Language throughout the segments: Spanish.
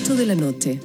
8 de la noche.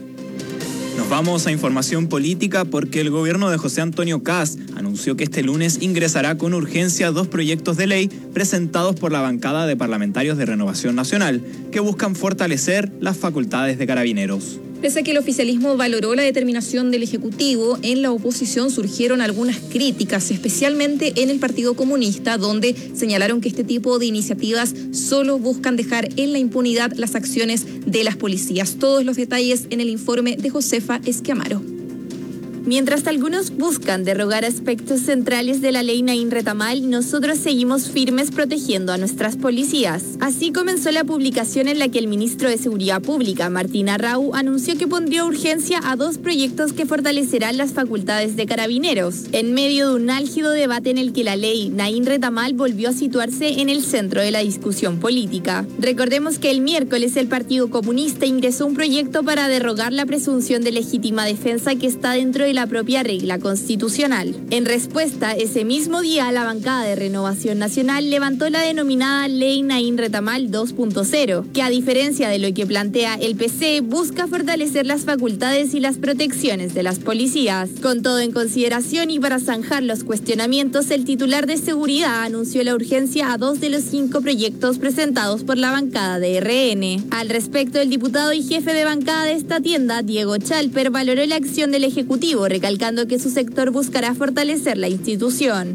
Nos vamos a información política porque el gobierno de José Antonio Kast anunció que este lunes ingresará con urgencia 2 proyectos de ley presentados por la bancada de parlamentarios de Renovación Nacional que buscan fortalecer las facultades de Carabineros. Pese a que el oficialismo valoró la determinación del Ejecutivo, en la oposición surgieron algunas críticas, especialmente en el Partido Comunista, donde señalaron que este tipo de iniciativas solo buscan dejar en la impunidad las acciones de las policías. Todos los detalles en el informe de Josefa Esquiamaro. Mientras algunos buscan derogar aspectos centrales de la ley Naín Retamal, nosotros seguimos firmes protegiendo a nuestras policías. Así comenzó la publicación en la que el ministro de Seguridad Pública, Martín Arrau, anunció que pondría urgencia a 2 proyectos que fortalecerán las facultades de Carabineros, en medio de un álgido debate en el que la ley Naín Retamal volvió a situarse en el centro de la discusión política. Recordemos que el miércoles el Partido Comunista ingresó un proyecto para derogar la presunción de legítima defensa que está dentro de la propia regla constitucional. En respuesta, ese mismo día, la bancada de Renovación Nacional levantó la denominada Ley Naín Retamal 2.0, que a diferencia de lo que plantea el PC, busca fortalecer las facultades y las protecciones de las policías. Con todo en consideración y para zanjar los cuestionamientos, el titular de Seguridad anunció la urgencia a 2 de los 5 proyectos presentados por la bancada de RN. Al respecto, el diputado y jefe de bancada de esta tienda, Diego Chalper, valoró la acción del Ejecutivo, recalcando que su sector buscará fortalecer la institución.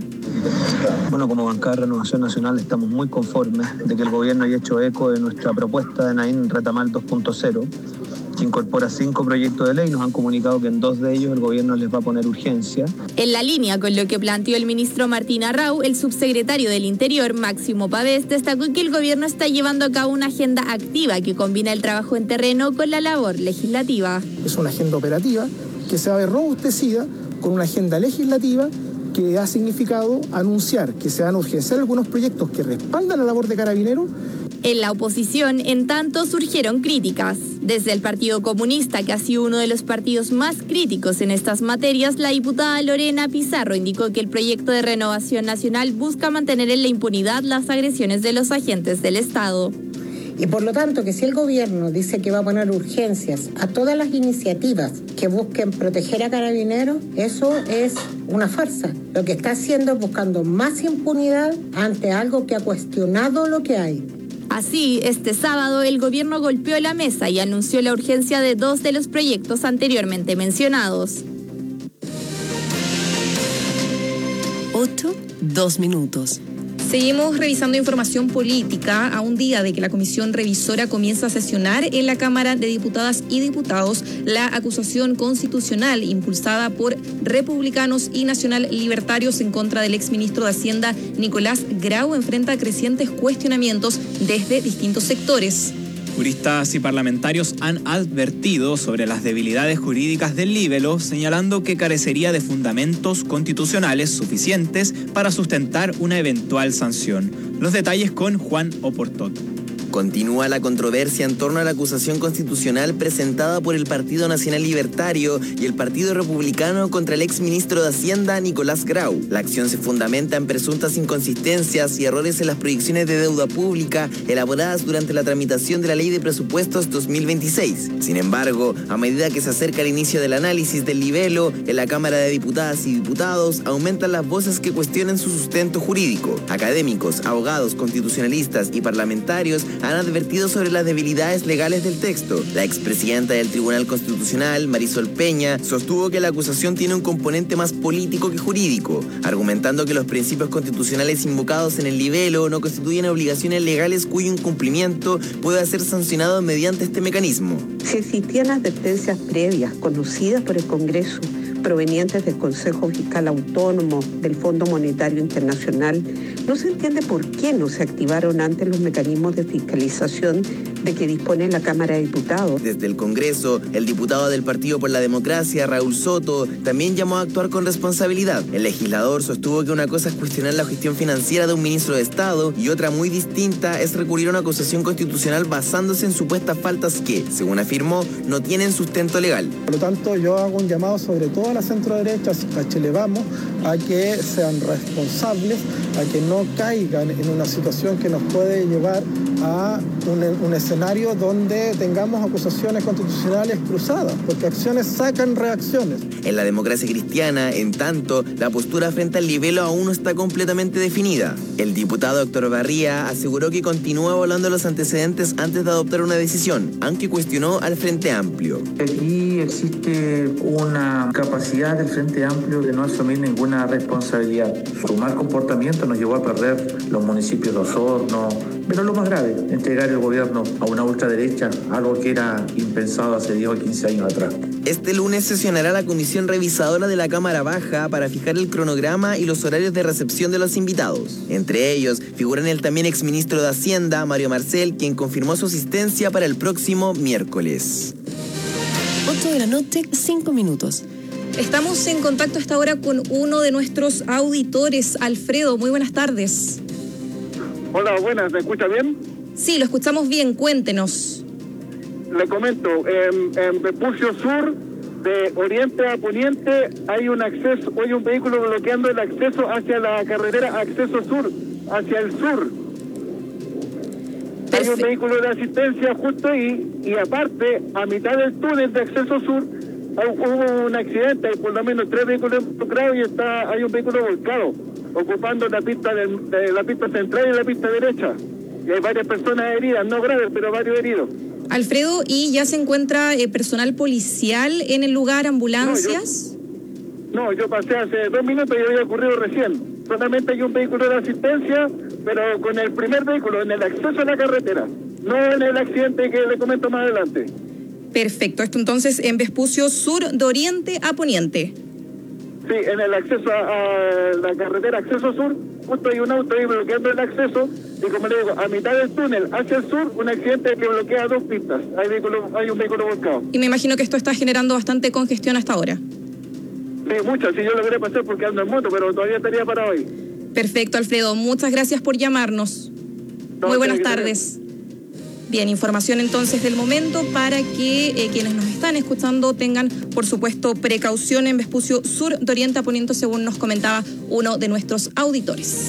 Bueno, como bancada de Renovación Nacional estamos muy conformes de que el gobierno haya hecho eco de nuestra propuesta de Naín Retamal 2.0, que incorpora 5 proyectos de ley. Nos han comunicado que en 2 de ellos el gobierno les va a poner urgencia. En la línea con lo que planteó el ministro Martín Arrau, el subsecretario del Interior, Máximo Pavés, destacó que el gobierno está llevando a cabo una agenda activa que combina el trabajo en terreno con la labor legislativa. Es una agenda operativa que se va a ver robustecida con una agenda legislativa que ha significado anunciar que se van a urgenciar algunos proyectos que respaldan la labor de Carabineros. En la oposición, en tanto, surgieron críticas. Desde el Partido Comunista, que ha sido uno de los partidos más críticos en estas materias, la diputada Lorena Pizarro indicó que el proyecto de Renovación Nacional busca mantener en la impunidad las agresiones de los agentes del Estado. Y por lo tanto, que si el gobierno dice que va a poner urgencias a todas las iniciativas que busquen proteger a Carabineros, eso es una farsa. Lo que está haciendo es buscando más impunidad ante algo que ha cuestionado lo que hay. Así, este sábado el gobierno golpeó la mesa y anunció la urgencia de 2 de los proyectos anteriormente mencionados. 8:02. Seguimos revisando información política a un día de que la Comisión Revisora comienza a sesionar en la Cámara de Diputadas y Diputados. La acusación constitucional impulsada por republicanos y nacional libertarios en contra del exministro de Hacienda Nicolás Grau enfrenta crecientes cuestionamientos desde distintos sectores. Juristas y parlamentarios han advertido sobre las debilidades jurídicas del libelo, señalando que carecería de fundamentos constitucionales suficientes para sustentar una eventual sanción. Los detalles con Juan Oportot. Continúa la controversia en torno a la acusación constitucional presentada por el Partido Nacional Libertario y el Partido Republicano contra el exministro de Hacienda, Nicolás Grau. La acción se fundamenta en presuntas inconsistencias y errores en las proyecciones de deuda pública elaboradas durante la tramitación de la Ley de Presupuestos 2026. Sin embargo, a medida que se acerca el inicio del análisis del libelo, en la Cámara de Diputadas y Diputados aumentan las voces que cuestionan su sustento jurídico. Académicos, abogados, constitucionalistas y parlamentarios han advertido sobre las debilidades legales del texto. La expresidenta del Tribunal Constitucional, Marisol Peña, sostuvo que la acusación tiene un componente más político que jurídico, argumentando que los principios constitucionales invocados en el libelo no constituyen obligaciones legales cuyo incumplimiento pueda ser sancionado mediante este mecanismo. Si existían advertencias previas conocidas por el Congreso provenientes del Consejo Fiscal Autónomo, del Fondo Monetario Internacional, no se entiende por qué no se activaron antes los mecanismos de fiscalización de que dispone la Cámara de Diputados. Desde el Congreso, el diputado del Partido por la Democracia, Raúl Soto, también llamó a actuar con responsabilidad. El legislador sostuvo que una cosa es cuestionar la gestión financiera de un ministro de Estado y otra muy distinta es recurrir a una acusación constitucional basándose en supuestas faltas que, según afirmó, no tienen sustento legal. Por lo tanto, yo hago un llamado sobre todo a la centro-derecha, a Chile Vamos, a que sean responsables a que no caigan en una situación que nos puede llevar a un escenario donde tengamos acusaciones constitucionales cruzadas, porque acciones sacan reacciones. En la democracia cristiana, en tanto, la postura frente al libelo aún no está completamente definida. El diputado Héctor Barría aseguró que continúa evaluando los antecedentes antes de adoptar una decisión, aunque cuestionó al Frente Amplio. Aquí existe una capacidad del Frente Amplio de no asumir ninguna responsabilidad. Su mal comportamiento nos llevó a perder los municipios de Osorno, pero lo más grave, entregar el gobierno a una ultraderecha, algo que era impensado hace 10 o 15 años atrás. Este lunes sesionará la comisión revisadora de la Cámara Baja para fijar el cronograma y los horarios de recepción de los invitados. Entre ellos figuran el también exministro de Hacienda, Mario Marcel, quien confirmó su asistencia para el próximo miércoles. 8 de la noche, 5 minutos. Estamos en contacto hasta ahora con uno de nuestros auditores, Alfredo. Muy buenas tardes. Hola, buenas, ¿me escucha bien? Sí, lo escuchamos bien, cuéntenos. Le comento, en Vespucio Sur, de oriente a poniente, hay un vehículo bloqueando el acceso hacia la carretera Acceso Sur, hacia el sur. Hay un vehículo de asistencia justo ahí, y aparte, a mitad del túnel de Acceso Sur, hubo un accidente, hay por lo menos 3 vehículos involucrados y hay un vehículo volcado, ocupando la pista la pista central y la pista derecha. Y hay varias personas heridas, no graves, pero varios heridos. Alfredo, ¿y ya se encuentra personal policial en el lugar, ambulancias? Yo pasé hace 2 minutos y había ocurrido recién. Solamente hay un vehículo de asistencia, pero con el primer vehículo en el acceso a la carretera, no en el accidente que le comento más adelante. Perfecto, esto entonces en Vespucio Sur, de oriente a poniente. Sí, en el acceso a la carretera Acceso Sur, justo hay un auto ahí bloqueando el acceso, y como le digo, a mitad del túnel hacia el sur, un accidente que bloquea 2 pistas. Hay un vehículo volcado. Y me imagino que esto está generando bastante congestión hasta ahora. Sí, mucho. Si yo lo quería pasar porque ando en moto, pero todavía estaría parado ahí. Perfecto, Alfredo. Muchas gracias por llamarnos. Muy buenas tardes. Bien, información entonces del momento para que quienes nos están escuchando tengan, por supuesto, precaución en Vespucio Sur, de oriente a poniente, según nos comentaba uno de nuestros auditores.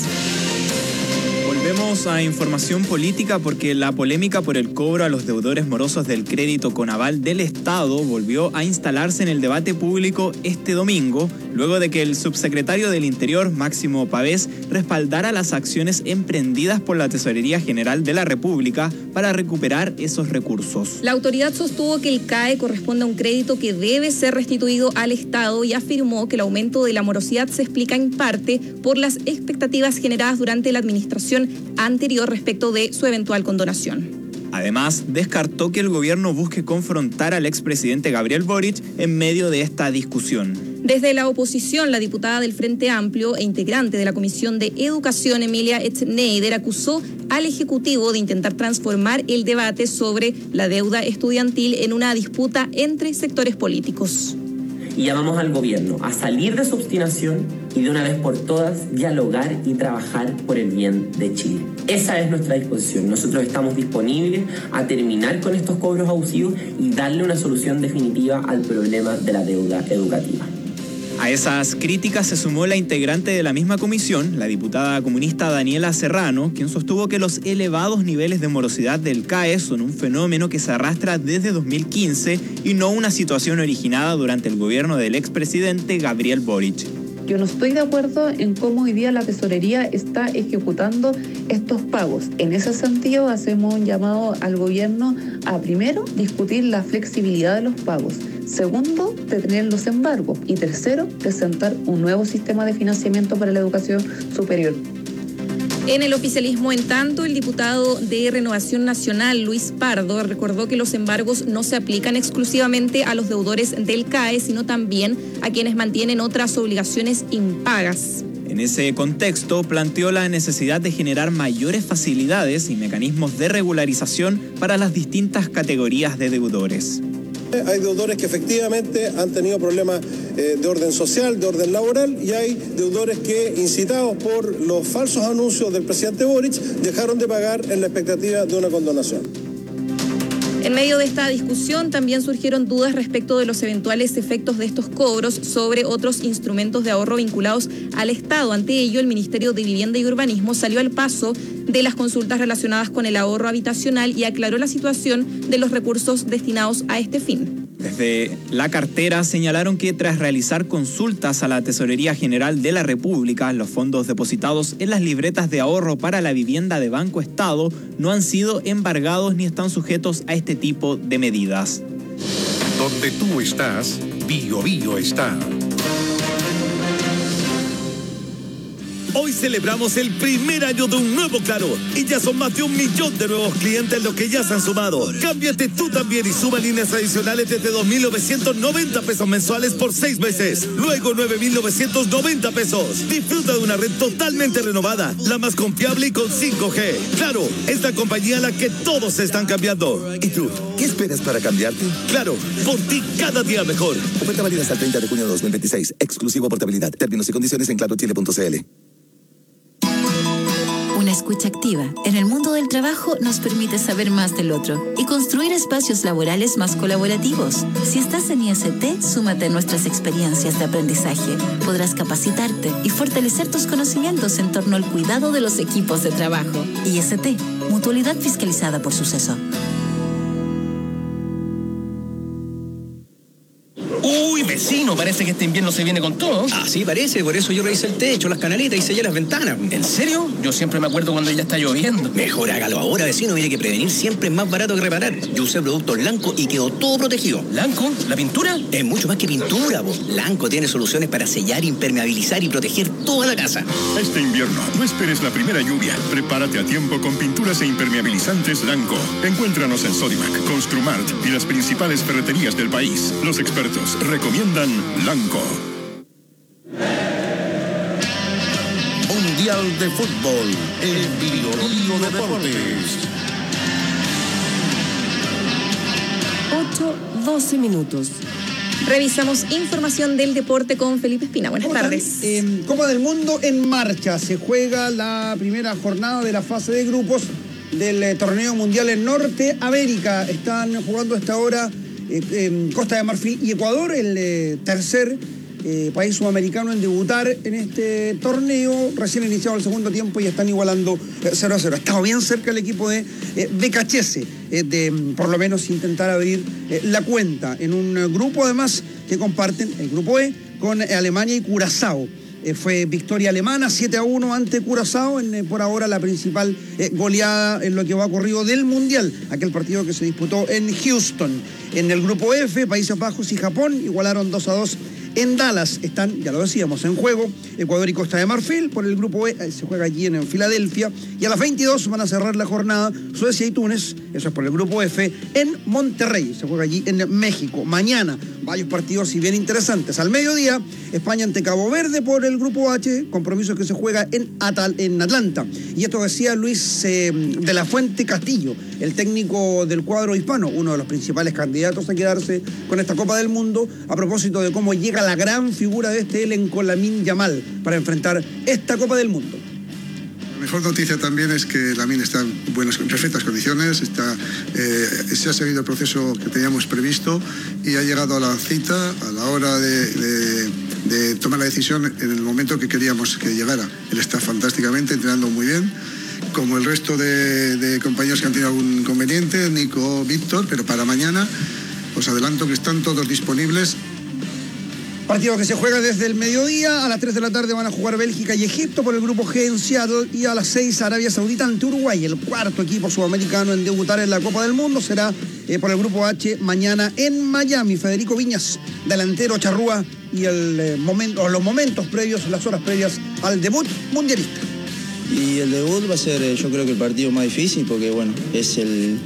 Volvemos a información política porque la polémica por el cobro a los deudores morosos del crédito con aval del Estado volvió a instalarse en el debate público este domingo, luego de que el subsecretario del Interior, Máximo Pavés, respaldara las acciones emprendidas por la Tesorería General de la República para recuperar esos recursos. La autoridad sostuvo que el CAE corresponde a un crédito que debe ser restituido al Estado y afirmó que el aumento de la morosidad se explica en parte por las expectativas generadas durante la administración anterior respecto de su eventual condonación. Además, descartó que el gobierno busque confrontar al expresidente Gabriel Boric en medio de esta discusión. Desde la oposición, la diputada del Frente Amplio e integrante de la Comisión de Educación, Emilia Schneider, acusó al Ejecutivo de intentar transformar el debate sobre la deuda estudiantil en una disputa entre sectores políticos. Y llamamos al gobierno a salir de su obstinación y de una vez por todas dialogar y trabajar por el bien de Chile. Esa es nuestra disposición. Nosotros estamos disponibles a terminar con estos cobros abusivos y darle una solución definitiva al problema de la deuda educativa. A esas críticas se sumó la integrante de la misma comisión, la diputada comunista Daniela Serrano, quien sostuvo que los elevados niveles de morosidad del CAE son un fenómeno que se arrastra desde 2015 y no una situación originada durante el gobierno del expresidente Gabriel Boric. Yo no estoy de acuerdo en cómo hoy día la tesorería está ejecutando estos pagos. En ese sentido, hacemos un llamado al gobierno a, primero, discutir la flexibilidad de los pagos. Segundo, detener los embargos. Y tercero, presentar un nuevo sistema de financiamiento para la educación superior. En el oficialismo, en tanto, el diputado de Renovación Nacional, Luis Pardo, recordó que los embargos no se aplican exclusivamente a los deudores del CAE, sino también a quienes mantienen otras obligaciones impagas. En ese contexto, planteó la necesidad de generar mayores facilidades y mecanismos de regularización para las distintas categorías de deudores. Hay deudores que efectivamente han tenido problemas de orden social, de orden laboral, y hay deudores que, incitados por los falsos anuncios del presidente Boric, dejaron de pagar en la expectativa de una condonación. En medio de esta discusión también surgieron dudas respecto de los eventuales efectos de estos cobros sobre otros instrumentos de ahorro vinculados al Estado. Ante ello, el Ministerio de Vivienda y Urbanismo salió al paso de las consultas relacionadas con el ahorro habitacional y aclaró la situación de los recursos destinados a este fin. Desde la cartera señalaron que tras realizar consultas a la Tesorería General de la República, los fondos depositados en las libretas de ahorro para la vivienda de Banco Estado no han sido embargados ni están sujetos a este tipo de medidas. Donde tú estás, Bio Bio está. Hoy celebramos el primer año de un nuevo Claro y ya son más de 1 millón de nuevos clientes los que ya se han sumado. Cámbiate tú también y suma líneas adicionales desde 2.990 pesos mensuales por 6 meses. Luego 9.990 pesos. Disfruta de una red totalmente renovada, la más confiable y con 5G. Claro, es la compañía a la que todos se están cambiando. ¿Y tú? ¿Qué esperas para cambiarte? Claro, por ti cada día mejor. Oferta válida hasta el 30 de junio de 2026. Exclusivo portabilidad. Términos y condiciones en clarochile.cl. Una escucha activa en el mundo del trabajo nos permite saber más del otro y construir espacios laborales más colaborativos. Si estás en IST, súmate a nuestras experiencias de aprendizaje. Podrás capacitarte y fortalecer tus conocimientos en torno al cuidado de los equipos de trabajo. IST, Mutualidad fiscalizada por Suceso. Uy, vecino, parece que este invierno se viene con todo. Ah, sí, parece, por eso yo revisé el techo, las canaletas y sellé las ventanas. ¿En serio? Yo siempre me acuerdo cuando ya está lloviendo. Mejor hágalo ahora, vecino, mire que prevenir siempre es más barato que reparar. Yo usé productos Lanco y quedó todo protegido. ¿Lanco? ¿La pintura? Es mucho más que pintura, vos. Lanco tiene soluciones para sellar, impermeabilizar y proteger toda la casa. Este invierno, no esperes la primera lluvia. Prepárate a tiempo con pinturas e impermeabilizantes Lanco. Encuéntranos en Sodimac, Construmart y las principales ferreterías del país. Los expertos recomiendan Lanco. Mundial de Fútbol en Bio Bio Deportes. 8:12 minutos. Revisamos información del deporte con Felipe Espina. Buenas tardes. Copa del Mundo en marcha. Se juega la primera jornada de la fase de grupos del torneo mundial en Norteamérica. Están jugando a esta hora Costa de Marfil y Ecuador, el tercer país sudamericano en debutar en este torneo. Recién iniciado el segundo tiempo y están igualando 0-0. Ha estado bien cerca el equipo de Becachese de por lo menos intentar abrir la cuenta en un grupo además que comparten el grupo E con Alemania y Curazao. Fue victoria alemana 7-1 ante Curazao, por ahora la principal goleada en lo que va ocurrido del Mundial, aquel partido que se disputó en Houston. En el grupo F, Países Bajos y Japón igualaron 2-2 en Dallas. Están, ya lo decíamos, en juego Ecuador y Costa de Marfil. Por el grupo E se juega allí en Filadelfia. Y a las 22 van a cerrar la jornada Suecia y Túnez, eso es por el grupo F, en Monterrey. Se juega allí en México. Mañana, varios partidos y bien interesantes. Al mediodía, España ante Cabo Verde por el grupo H, compromiso que se juega en Atlanta. Y esto decía Luis de la Fuente Castillo, el técnico del cuadro hispano, uno de los principales candidatos a quedarse con esta Copa del Mundo, a propósito de cómo llega la gran figura de este elenco, Lamine Yamal, para enfrentar esta Copa del Mundo. La mejor noticia también es que Lamine está en perfectas condiciones, se ha seguido el proceso que teníamos previsto y ha llegado a la cita a la hora de tomar la decisión en el momento que queríamos que llegara. Él está fantásticamente, entrenando muy bien, como el resto de compañeros que han tenido algún inconveniente, Nico, Víctor, pero para mañana os adelanto que están todos disponibles. Partido que se juega desde el mediodía. A las 3 de la tarde van a jugar Bélgica y Egipto por el grupo G en Seattle. Y a las 6 Arabia Saudita ante Uruguay. El cuarto equipo sudamericano en debutar en la Copa del Mundo será por el grupo H mañana en Miami. Federico Viñas, delantero charrúa, y los momentos previos, las horas previas al debut mundialista. Y el debut va a ser, yo creo que el partido más difícil, porque bueno, es el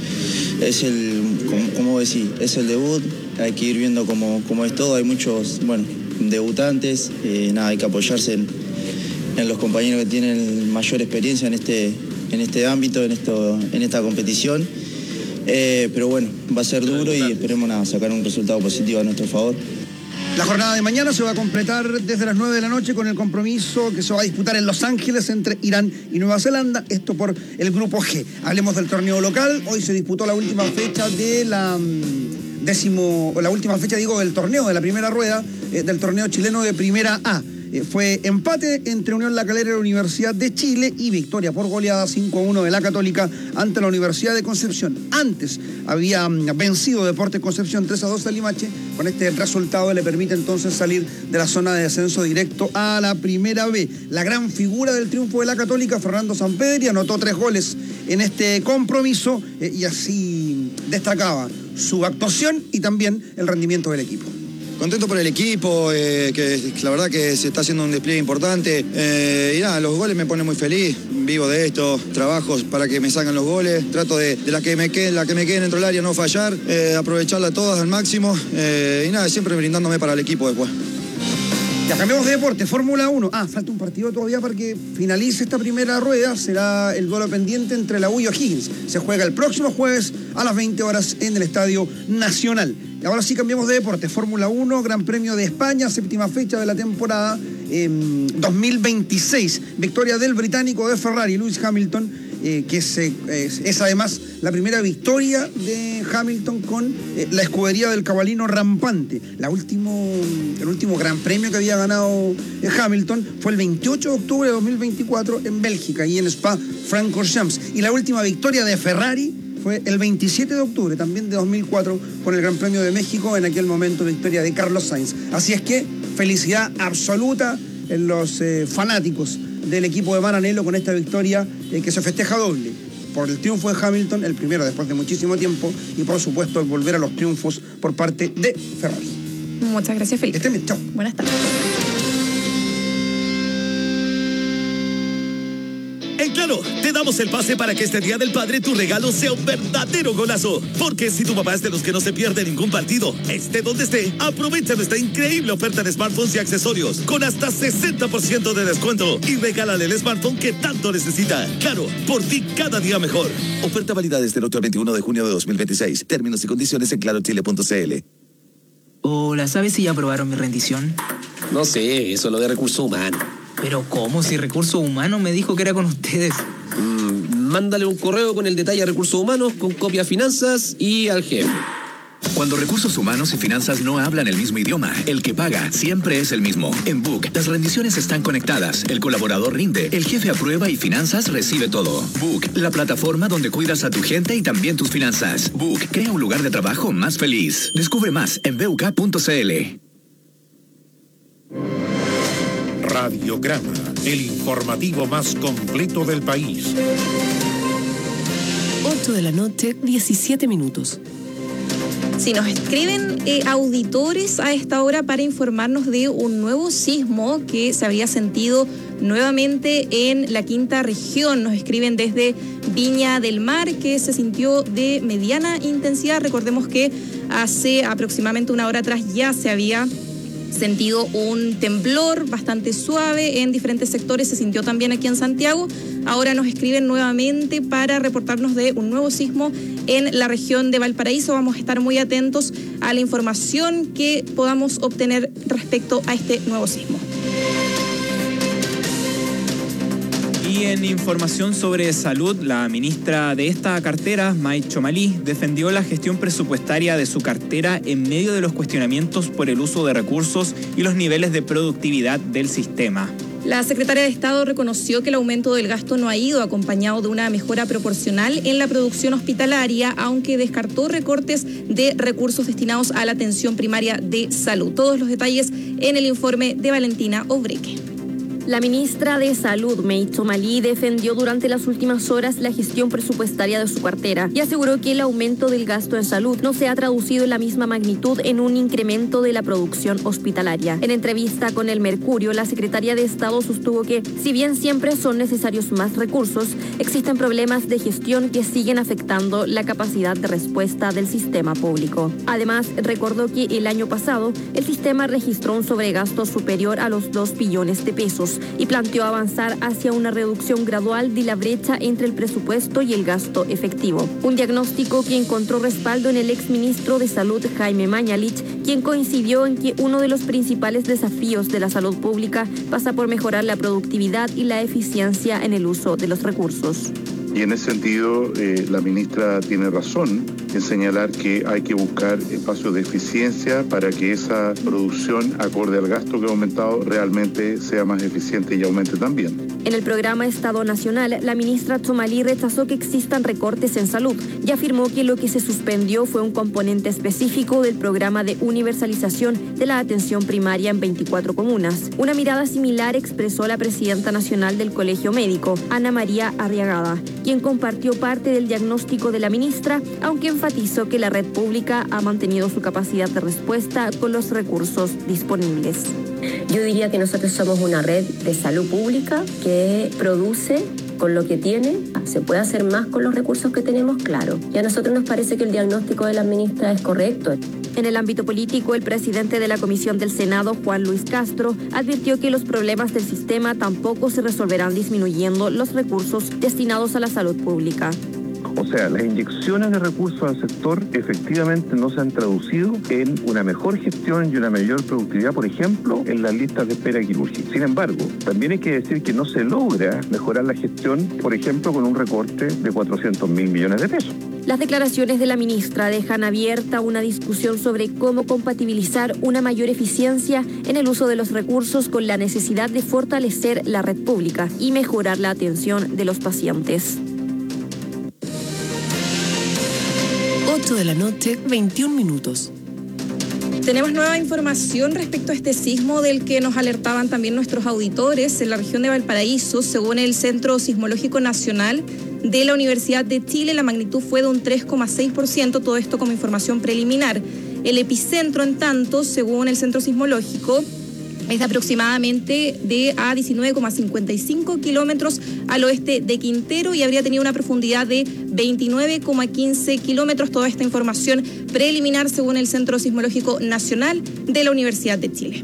como decir, es el debut. Hay que ir viendo cómo es todo. Hay muchos, debutantes. Hay que apoyarse en los compañeros que tienen mayor experiencia en este ámbito, en esta competición. Pero bueno, va a ser duro y esperemos sacar un resultado positivo a nuestro favor. La jornada de mañana se va a completar desde las 9 de la noche con el compromiso que se va a disputar en Los Ángeles entre Irán y Nueva Zelanda, esto por el grupo G. Hablemos del torneo local. Hoy se disputó la última fecha de del torneo de la primera rueda del torneo chileno de Primera A. Fue empate entre Unión La Calera y la Universidad de Chile y victoria por goleada 5-1 de la Católica ante la Universidad de Concepción. Antes había vencido Deportes Concepción 3-2 a Limache. Con este resultado le permite entonces salir de la zona de descenso directo a la Primera B. La gran figura del triunfo de la Católica, Fernando Sampedri, anotó 3 goles en este compromiso y así destacaba su actuación y también el rendimiento del equipo. Contento por el equipo, que la verdad que se está haciendo un despliegue importante. Y nada, los goles me ponen muy feliz. Vivo de esto, trabajos para que me salgan los goles. Trato de la que me queden dentro del área no fallar, aprovecharla todas al máximo. Y nada, siempre brindándome para el equipo después. Ya cambiamos de deporte, Fórmula 1. Falta un partido todavía para que finalice esta primera rueda. Será el duelo pendiente entre la U y O'Higgins. Se juega el próximo jueves a las 20 horas en el Estadio Nacional. Y ahora sí cambiamos de deporte. Fórmula 1, Gran Premio de España, 7ª fecha de la temporada 2026. Victoria del británico de Ferrari, Lewis Hamilton, que es además la primera victoria de Hamilton con la escudería del cabalino rampante. El último Gran Premio que había ganado Hamilton fue el 28 de octubre de 2024 en Bélgica y en Spa-Francorchamps. Y la última victoria de Ferrari fue el 27 de octubre, también de 2004, con el Gran Premio de México, en aquel momento victoria de Carlos Sainz. Así es que felicidad absoluta en los fanáticos del equipo de Maranello con esta victoria que se festeja doble. Por el triunfo de Hamilton, el primero después de muchísimo tiempo, y por supuesto el volver a los triunfos por parte de Ferrari. Muchas gracias, Felipe. Chao. Buenas tardes. En Claro, te damos el pase para que este Día del Padre tu regalo sea un verdadero golazo. Porque si tu papá es de los que no se pierde ningún partido, esté donde esté, aprovecha nuestra increíble oferta de smartphones y accesorios con hasta 60% de descuento y regálale el smartphone que tanto necesita. Claro, por ti cada día mejor. Oferta válida desde el 8 al 21 de junio de 2026. Términos y condiciones en clarochile.cl. Hola, ¿sabes si ya aprobaron mi rendición? No sé, eso es lo de recursos humanos. ¿Pero cómo? Si Recursos Humanos me dijo que era con ustedes. Mándale un correo con el detalle a Recursos Humanos, con copia a Finanzas y al jefe. Cuando Recursos Humanos y Finanzas no hablan el mismo idioma, el que paga siempre es el mismo. En Book, las rendiciones están conectadas, el colaborador rinde, el jefe aprueba y Finanzas recibe todo. Book, la plataforma donde cuidas a tu gente y también tus finanzas. Book, crea un lugar de trabajo más feliz. Descubre más en buk.cl. Radiograma, el informativo más completo del país. 8 de la noche, 17 minutos. Si nos escriben auditores a esta hora para informarnos de un nuevo sismo que se habría sentido nuevamente en la quinta región. Nos escriben desde Viña del Mar, que se sintió de mediana intensidad. Recordemos que hace aproximadamente una hora atrás ya se había sentido un temblor bastante suave en diferentes sectores, se sintió también aquí en Santiago. Ahora nos escriben nuevamente para reportarnos de un nuevo sismo en la región de Valparaíso. Vamos a estar muy atentos a la información que podamos obtener respecto a este nuevo sismo. Y en información sobre salud, la ministra de esta cartera, May Chomalí, defendió la gestión presupuestaria de su cartera en medio de los cuestionamientos por el uso de recursos y los niveles de productividad del sistema. La secretaria de Estado reconoció que el aumento del gasto no ha ido acompañado de una mejora proporcional en la producción hospitalaria, aunque descartó recortes de recursos destinados a la atención primaria de salud. Todos los detalles en el informe de Valentina Obreque. La ministra de Salud, May Chomalí, defendió durante las últimas horas la gestión presupuestaria de su cartera y aseguró que el aumento del gasto en salud no se ha traducido en la misma magnitud en un incremento de la producción hospitalaria. En entrevista con El Mercurio, la secretaria de Estado sostuvo que, si bien siempre son necesarios más recursos, existen problemas de gestión que siguen afectando la capacidad de respuesta del sistema público. Además, recordó que el año pasado el sistema registró un sobregasto superior a los 2 billones de pesos, recursos y planteó avanzar hacia una reducción gradual de la brecha entre el presupuesto y el gasto efectivo. Un diagnóstico que encontró respaldo en el exministro de Salud, Jaime Mañalich, quien coincidió en que uno de los principales desafíos de la salud pública pasa por mejorar la productividad y la eficiencia en el uso de los recursos. Y en ese sentido, la ministra tiene razón en señalar que hay que buscar espacios de eficiencia para que esa producción, acorde al gasto que ha aumentado, realmente sea más eficiente y aumente también. En el programa Estado Nacional, la ministra Txomalí rechazó que existan recortes en salud y afirmó que lo que se suspendió fue un componente específico del programa de universalización de la atención primaria en 24 comunas. Una mirada similar expresó la presidenta nacional del Colegio Médico, Ana María Arriagada, quien compartió parte del diagnóstico de la ministra, aunque enfatizó que la red pública ha mantenido su capacidad de respuesta con los recursos disponibles. Yo diría que nosotros somos una red de salud pública que produce con lo que tiene. ¿Se puede hacer más con los recursos que tenemos? Claro. Y a nosotros nos parece que el diagnóstico de la ministra es correcto. En el ámbito político, el presidente de la Comisión del Senado, Juan Luis Castro, advirtió que los problemas del sistema tampoco se resolverán disminuyendo los recursos destinados a la salud pública. O sea, las inyecciones de recursos al sector efectivamente no se han traducido en una mejor gestión y una mayor productividad, por ejemplo, en las listas de espera quirúrgica. Sin embargo, también hay que decir que no se logra mejorar la gestión, por ejemplo, con un recorte de 400.000 millones de pesos. Las declaraciones de la ministra dejan abierta una discusión sobre cómo compatibilizar una mayor eficiencia en el uso de los recursos con la necesidad de fortalecer la red pública y mejorar la atención de los pacientes. 8 de la noche, 21 minutos. Tenemos nueva información respecto a este sismo del que nos alertaban también nuestros auditores en la región de Valparaíso. Según el Centro Sismológico Nacional de la Universidad de Chile, la magnitud fue de un 3,6%, todo esto como información preliminar. El epicentro, en tanto, según el Centro Sismológico, es aproximadamente de a 19,55 kilómetros al oeste de Quintero y habría tenido una profundidad de 29,15 kilómetros. Toda esta información preliminar según el Centro Sismológico Nacional de la Universidad de Chile.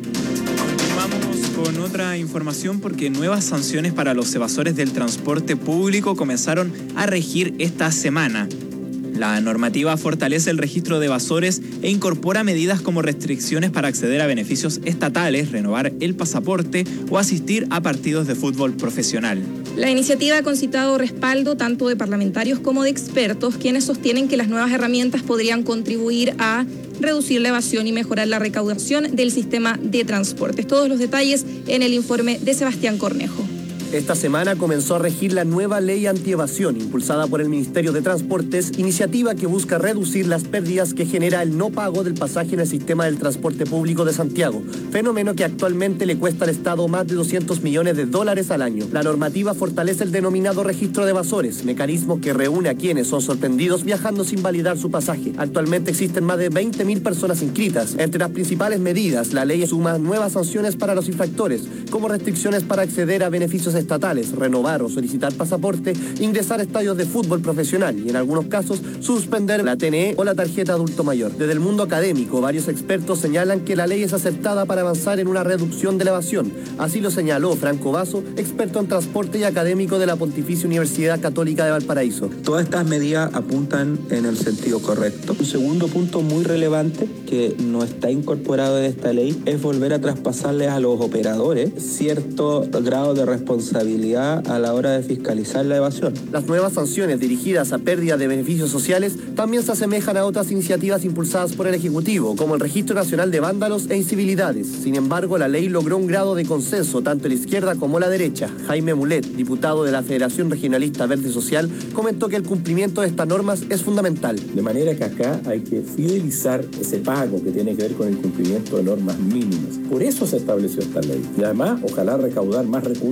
Con otra información, porque nuevas sanciones para los evasores del transporte público comenzaron a regir esta semana. La normativa fortalece el registro de evasores e incorpora medidas como restricciones para acceder a beneficios estatales, renovar el pasaporte o asistir a partidos de fútbol profesional. La iniciativa ha concitado respaldo tanto de parlamentarios como de expertos, quienes sostienen que las nuevas herramientas podrían contribuir a reducir la evasión y mejorar la recaudación del sistema de transportes. Todos los detalles en el informe de Sebastián Cornejo. Esta semana comenzó a regir la nueva ley antievasión impulsada por el Ministerio de Transportes, iniciativa que busca reducir las pérdidas que genera el no pago del pasaje en el sistema del transporte público de Santiago, fenómeno que actualmente le cuesta al Estado más de $200 millones al año. La normativa fortalece el denominado registro de evasores, mecanismo que reúne a quienes son sorprendidos viajando sin validar su pasaje. Actualmente existen más de 20.000 personas inscritas. Entre las principales medidas, la ley suma nuevas sanciones para los infractores, como restricciones para acceder a beneficios estatales, renovar o solicitar pasaporte, ingresar a estadios de fútbol profesional y en algunos casos suspender la TNE o la tarjeta adulto mayor. Desde el mundo académico, varios expertos señalan que la ley es acertada para avanzar en una reducción de la evasión. Así lo señaló Franco Vaso, experto en transporte y académico de la Pontificia Universidad Católica de Valparaíso. Todas estas medidas apuntan en el sentido correcto. Un segundo punto muy relevante que no está incorporado en esta ley es volver a traspasarles a los operadores cierto grado de responsabilidad a la hora de fiscalizar la evasión. Las nuevas sanciones dirigidas a pérdida de beneficios sociales también se asemejan a otras iniciativas impulsadas por el Ejecutivo, como el Registro Nacional de Vándalos e Incivilidades. Sin embargo, la ley logró un grado de consenso tanto en la izquierda como la derecha. Jaime Mulet, diputado de la Federación Regionalista Verde Social, comentó que el cumplimiento de estas normas es fundamental. De manera que acá hay que fidelizar ese pago que tiene que ver con el cumplimiento de normas mínimas. Por eso se estableció esta ley. Y además, ojalá recaudar más recursos en un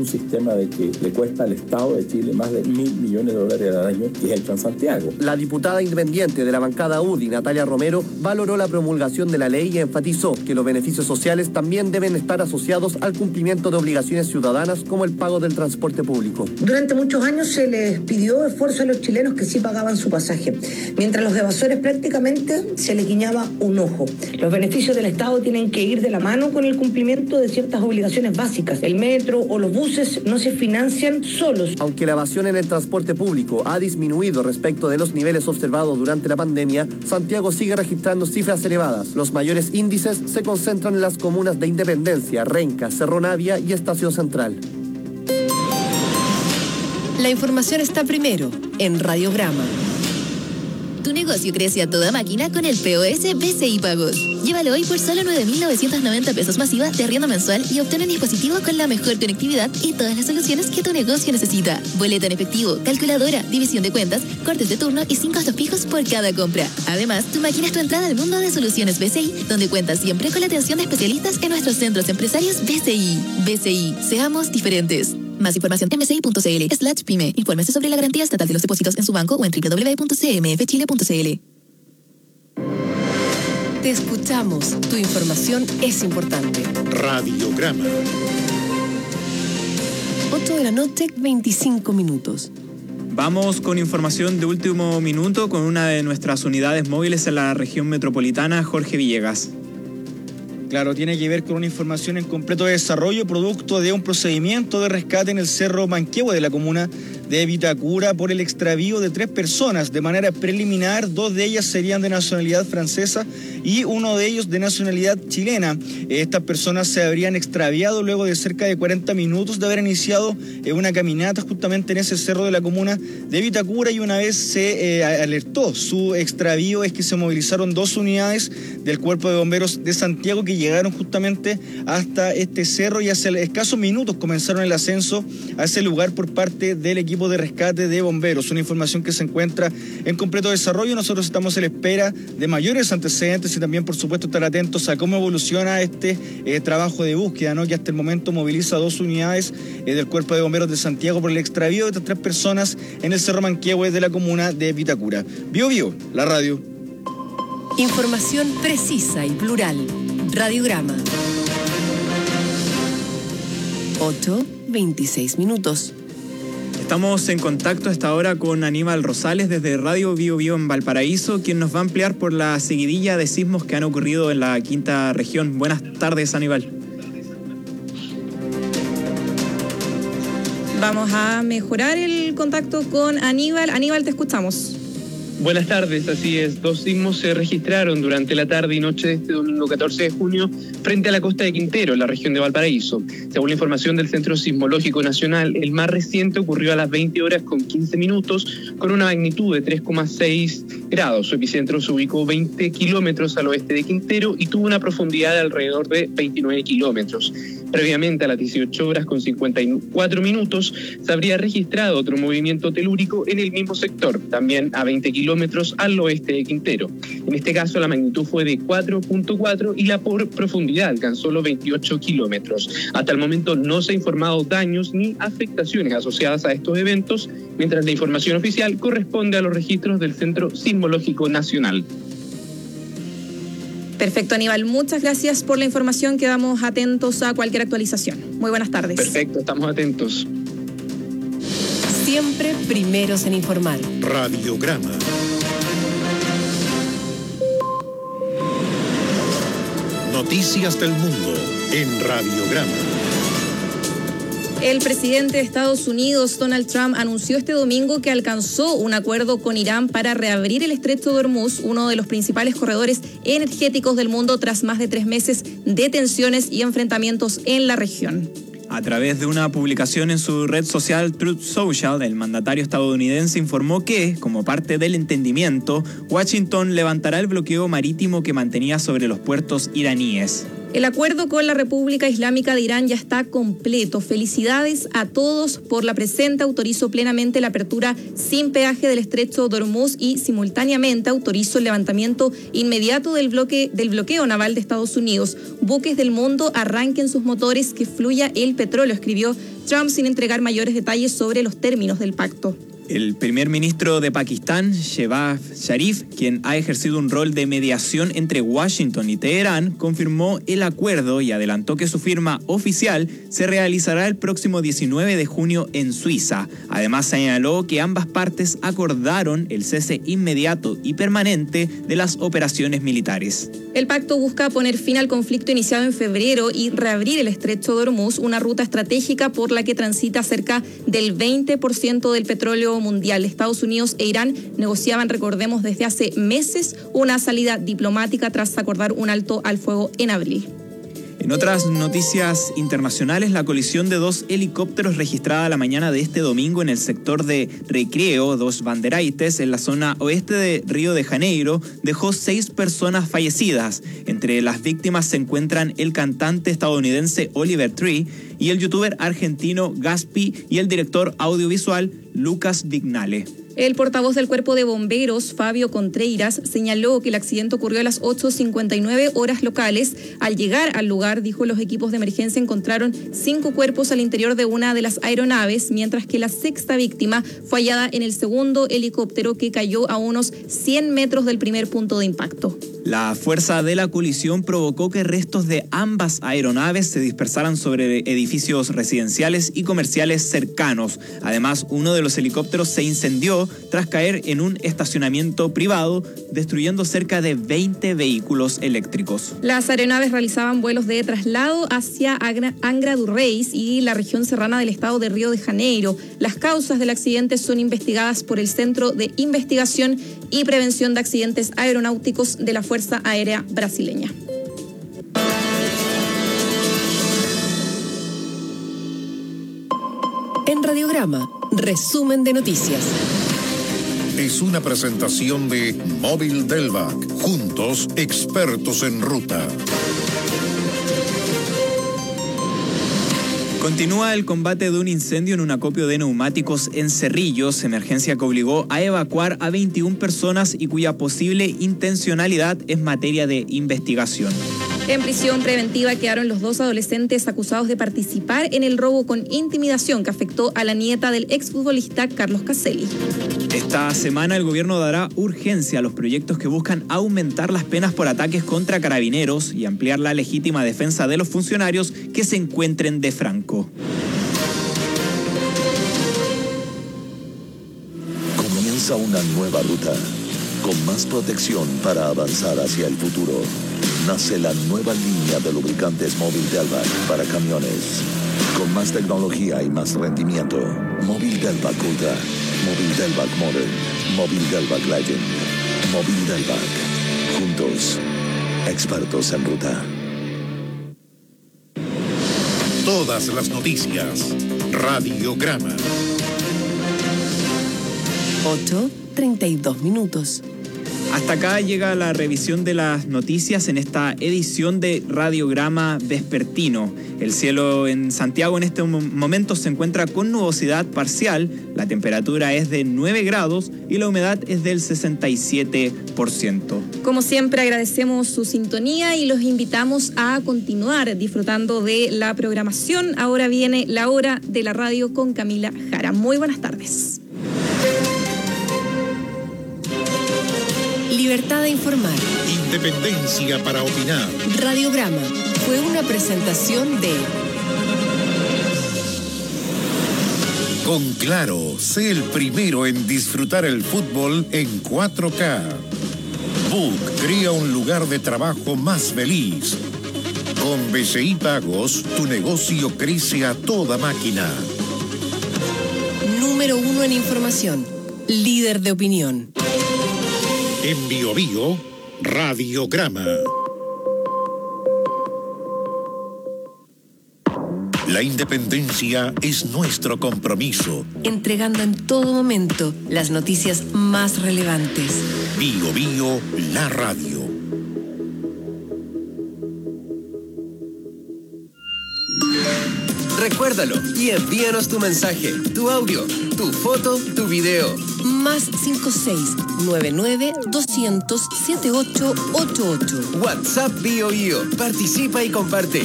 un sistema de que le cuesta al Estado de Chile más de $1.000 millones al año y es el Transantiago. La diputada independiente de la bancada UDI, Natalia Romero, valoró la promulgación de la ley y enfatizó que los beneficios sociales también deben estar asociados al cumplimiento de obligaciones ciudadanas como el pago del transporte público. Durante muchos años se les pidió esfuerzo a los chilenos que sí pagaban su pasaje, mientras los evasores prácticamente se les guiñaba un ojo. Los beneficios del Estado tienen que ir de la mano con el cumplimiento de ciertas obligaciones básicas. El metro o los buses no se financian solos. Aunque la evasión en el transporte público ha disminuido respecto de los niveles observados durante la pandemia, Santiago sigue registrando cifras elevadas. Los mayores índices se concentran en las comunas de Independencia, Renca, Cerro Navia y Estación Central. La información está primero en Radiograma. Tu negocio crece a toda máquina con el POS BCI Pagos. Llévalo hoy por solo 9.990 pesos masiva de arriendo mensual y obtén un dispositivo con la mejor conectividad y todas las soluciones que tu negocio necesita. Boleta en efectivo, calculadora, división de cuentas, cortes de turno y sin costos fijos por cada compra. Además, tu máquina es tu entrada al mundo de soluciones BCI, donde cuentas siempre con la atención de especialistas en nuestros centros empresarios BCI. BCI, seamos diferentes. Más información en bci.cl/pyme. Infórmese sobre la garantía estatal de los depósitos en su banco o en www.cmfchile.cl. Te escuchamos. Tu información es importante. Radiograma. 8 de la noche, 25 minutos. Vamos con información de último minuto con una de nuestras unidades móviles en la región metropolitana, Jorge Villegas. Claro, tiene que ver con una información en completo desarrollo, producto de un procedimiento de rescate en el Cerro Manquehue de la comuna de Vitacura por el extravío de 3 personas. De manera preliminar, 2 de ellas serían de nacionalidad francesa y uno de ellos de nacionalidad chilena. Estas personas se habrían extraviado luego de cerca de 40 minutos de haber iniciado una caminata justamente en ese cerro de la comuna de Vitacura, y una vez se alertó su extravío es que se movilizaron 2 unidades del Cuerpo de Bomberos de Santiago que llegaron justamente hasta este cerro y hace escasos minutos comenzaron el ascenso a ese lugar por parte del equipo de rescate de bomberos. Una información que se encuentra en completo desarrollo. Nosotros estamos en la espera de mayores antecedentes y también, por supuesto, estar atentos a cómo evoluciona este trabajo de búsqueda, ¿no? Que hasta el momento moviliza 2 unidades del Cuerpo de Bomberos de Santiago por el extravío de estas 3 personas en el Cerro Manquehue de la comuna de Vitacura. Bio, la radio. Información precisa y plural. Radiograma. 8:26 minutos. Estamos en contacto a esta hora con Aníbal Rosales desde Radio Bio en Valparaíso, quien nos va a ampliar por la seguidilla de sismos que han ocurrido en la quinta región. Buenas tardes, Aníbal. Vamos a mejorar el contacto con Aníbal. Aníbal, te escuchamos. Buenas tardes, así es. 2 sismos se registraron durante la tarde y noche de este domingo 14 de junio frente a la costa de Quintero, en la región de Valparaíso. Según la información del Centro Sismológico Nacional, el más reciente ocurrió a las 20 horas con 15 minutos con una magnitud de 3,6 grados. Su epicentro se ubicó 20 kilómetros al oeste de Quintero y tuvo una profundidad de alrededor de 29 kilómetros. Previamente, a las 18 horas con 54 minutos, se habría registrado otro movimiento telúrico en el mismo sector, también a 20 kilómetros al oeste de Quintero. En este caso, la magnitud fue de 4.4 y la profundidad alcanzó los 28 kilómetros. Hasta el momento no se ha informado daños ni afectaciones asociadas a estos eventos, mientras la información oficial corresponde a los registros del Centro Sismológico Nacional. Perfecto, Aníbal. Muchas gracias por la información. Quedamos atentos a cualquier actualización. Muy buenas tardes. Perfecto, estamos atentos. Siempre primeros en informar. Radiograma. Noticias del mundo en Radiograma. El presidente de Estados Unidos, Donald Trump, anunció este domingo que alcanzó un acuerdo con Irán para reabrir el Estrecho de Hormuz, uno de los principales corredores energéticos del mundo, tras más de 3 meses de tensiones y enfrentamientos en la región. A través de una publicación en su red social Truth Social, el mandatario estadounidense informó que, como parte del entendimiento, Washington levantará el bloqueo marítimo que mantenía sobre los puertos iraníes. El acuerdo con la República Islámica de Irán ya está completo. Felicidades a todos por la presente. Autorizo plenamente la apertura sin peaje del estrecho de Hormuz y simultáneamente autorizo el levantamiento inmediato del bloqueo naval de Estados Unidos. Buques del mundo arranquen sus motores, que fluya el petróleo, escribió Trump sin entregar mayores detalles sobre los términos del pacto. El primer ministro de Pakistán, Shehbaz Sharif, quien ha ejercido un rol de mediación entre Washington y Teherán, confirmó el acuerdo y adelantó que su firma oficial se realizará el próximo 19 de junio en Suiza. Además, señaló que ambas partes acordaron el cese inmediato y permanente de las operaciones militares. El pacto busca poner fin al conflicto iniciado en febrero y reabrir el estrecho de Hormuz, una ruta estratégica por la que transita cerca del 20% del petróleo mundial. Estados Unidos e Irán negociaban, recordemos, desde hace meses una salida diplomática tras acordar un alto al fuego en abril. En otras noticias internacionales, la colisión de 2 helicópteros registrada la mañana de este domingo en el sector de Recreo dos Bandeirantes, en la zona oeste de Río de Janeiro, dejó 6 personas fallecidas. Entre las víctimas se encuentran el cantante estadounidense Oliver Tree y el youtuber argentino Gaspi y el director audiovisual Lucas Vignale. El portavoz del Cuerpo de Bomberos, Fabio Contreiras, señaló que el accidente ocurrió a las 8:59 horas locales. Al llegar al lugar, dijo, los equipos de emergencia encontraron 5 cuerpos al interior de una de las aeronaves, mientras que la 6ª víctima fue hallada en el segundo helicóptero, que cayó a unos 100 metros del primer punto de impacto. La fuerza de la colisión provocó que restos de ambas aeronaves se dispersaran sobre edificios residenciales y comerciales cercanos. Además, uno de los helicópteros se incendió tras caer en un estacionamiento privado, destruyendo cerca de 20 vehículos eléctricos. Las aeronaves realizaban vuelos de traslado hacia Angra dos Reis y la región serrana del estado de Río de Janeiro. Las causas del accidente son investigadas por el Centro de Investigación y Prevención de Accidentes Aeronáuticos de la Fuerza Aérea Brasileña. En Radiograma, resumen de noticias. Es una presentación de Móvil Delvac. Juntos, expertos en ruta. Continúa el combate de un incendio en un acopio de neumáticos en Cerrillos, emergencia que obligó a evacuar a 21 personas y cuya posible intencionalidad es materia de investigación. En prisión preventiva quedaron los 2 adolescentes acusados de participar en el robo con intimidación que afectó a la nieta del exfutbolista Carlos Caselli. Esta semana el gobierno dará urgencia a los proyectos que buscan aumentar las penas por ataques contra carabineros y ampliar la legítima defensa de los funcionarios que se encuentren de franco. Comienza una nueva ruta, con más protección para avanzar hacia el futuro. Nace la nueva línea de lubricantes Móvil Delvac para camiones. Con más tecnología y más rendimiento. Móvil Delvac Ultra, Móvil Delvac Modern, Móvil Delvac Legend, Móvil Delvac. Juntos, expertos en ruta. Todas las noticias. Radiograma. 8:32. Hasta acá llega la revisión de las noticias en esta edición de Radiograma Vespertino. El cielo en Santiago en este momento se encuentra con nubosidad parcial, la temperatura es de 9 grados y la humedad es del 67%. Como siempre, agradecemos su sintonía y los invitamos a continuar disfrutando de la programación. Ahora viene la hora de la radio con Camila Jara. Muy buenas tardes. Libertad de informar. Independencia para opinar. Radiograma fue una presentación de... Con Claro, sé el primero en disfrutar el fútbol en 4K. Book crea un lugar de trabajo más feliz. Con BCI Pagos, tu negocio crece a toda máquina. Número 1 en información. Líder de opinión. En Bio Bio, Radiograma. La independencia es nuestro compromiso. Entregando en todo momento las noticias más relevantes. Bio Bio, la radio. Recuérdalo y envíanos tu mensaje, tu audio, tu foto, tu video. Más 56-99-200-7888. WhatsApp BioBio. Participa y comparte.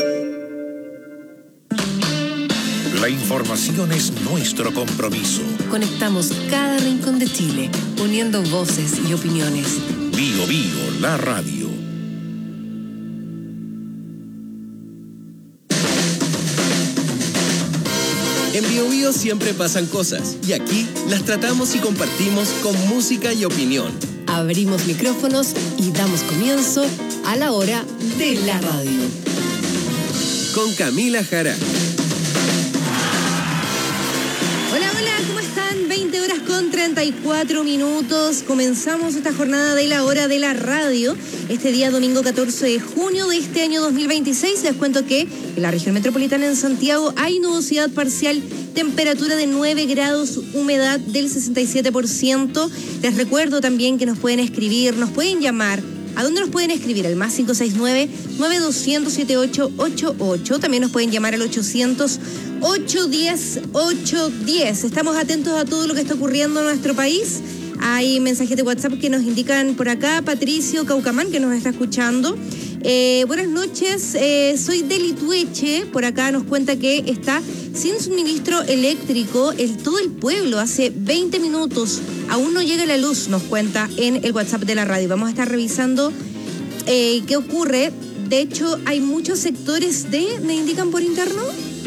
La información es nuestro compromiso. Conectamos cada rincón de Chile, uniendo voces y opiniones. Bio Bio, la radio. En BioBio siempre pasan cosas y aquí las tratamos y compartimos con música y opinión. Abrimos micrófonos y damos comienzo a la hora de la radio. Con Camila Jara. Hola, hola, ¿cómo están? 20 horas con 34 minutos. Comenzamos esta jornada de la hora de la radio. Este día domingo 14 de junio de este año 2026. Les cuento que en la región metropolitana en Santiago hay nubosidad parcial, temperatura de 9 grados, humedad del 67%. Les recuerdo también que nos pueden escribir, nos pueden llamar. ¿A dónde nos pueden escribir? Al más 569-9200-7888. También nos pueden llamar al 800-810-810. Estamos atentos a todo lo que está ocurriendo en nuestro país. Hay mensajes de WhatsApp que nos indican por acá. Patricio Caucamán, que nos está escuchando. Buenas noches, soy de Litueche. Por acá nos cuenta que está sin suministro eléctrico todo el pueblo hace 20 minutos. Aún no llega la luz, nos cuenta en el WhatsApp de la radio. Vamos a estar revisando qué ocurre. De hecho, hay muchos sectores me indican por interno,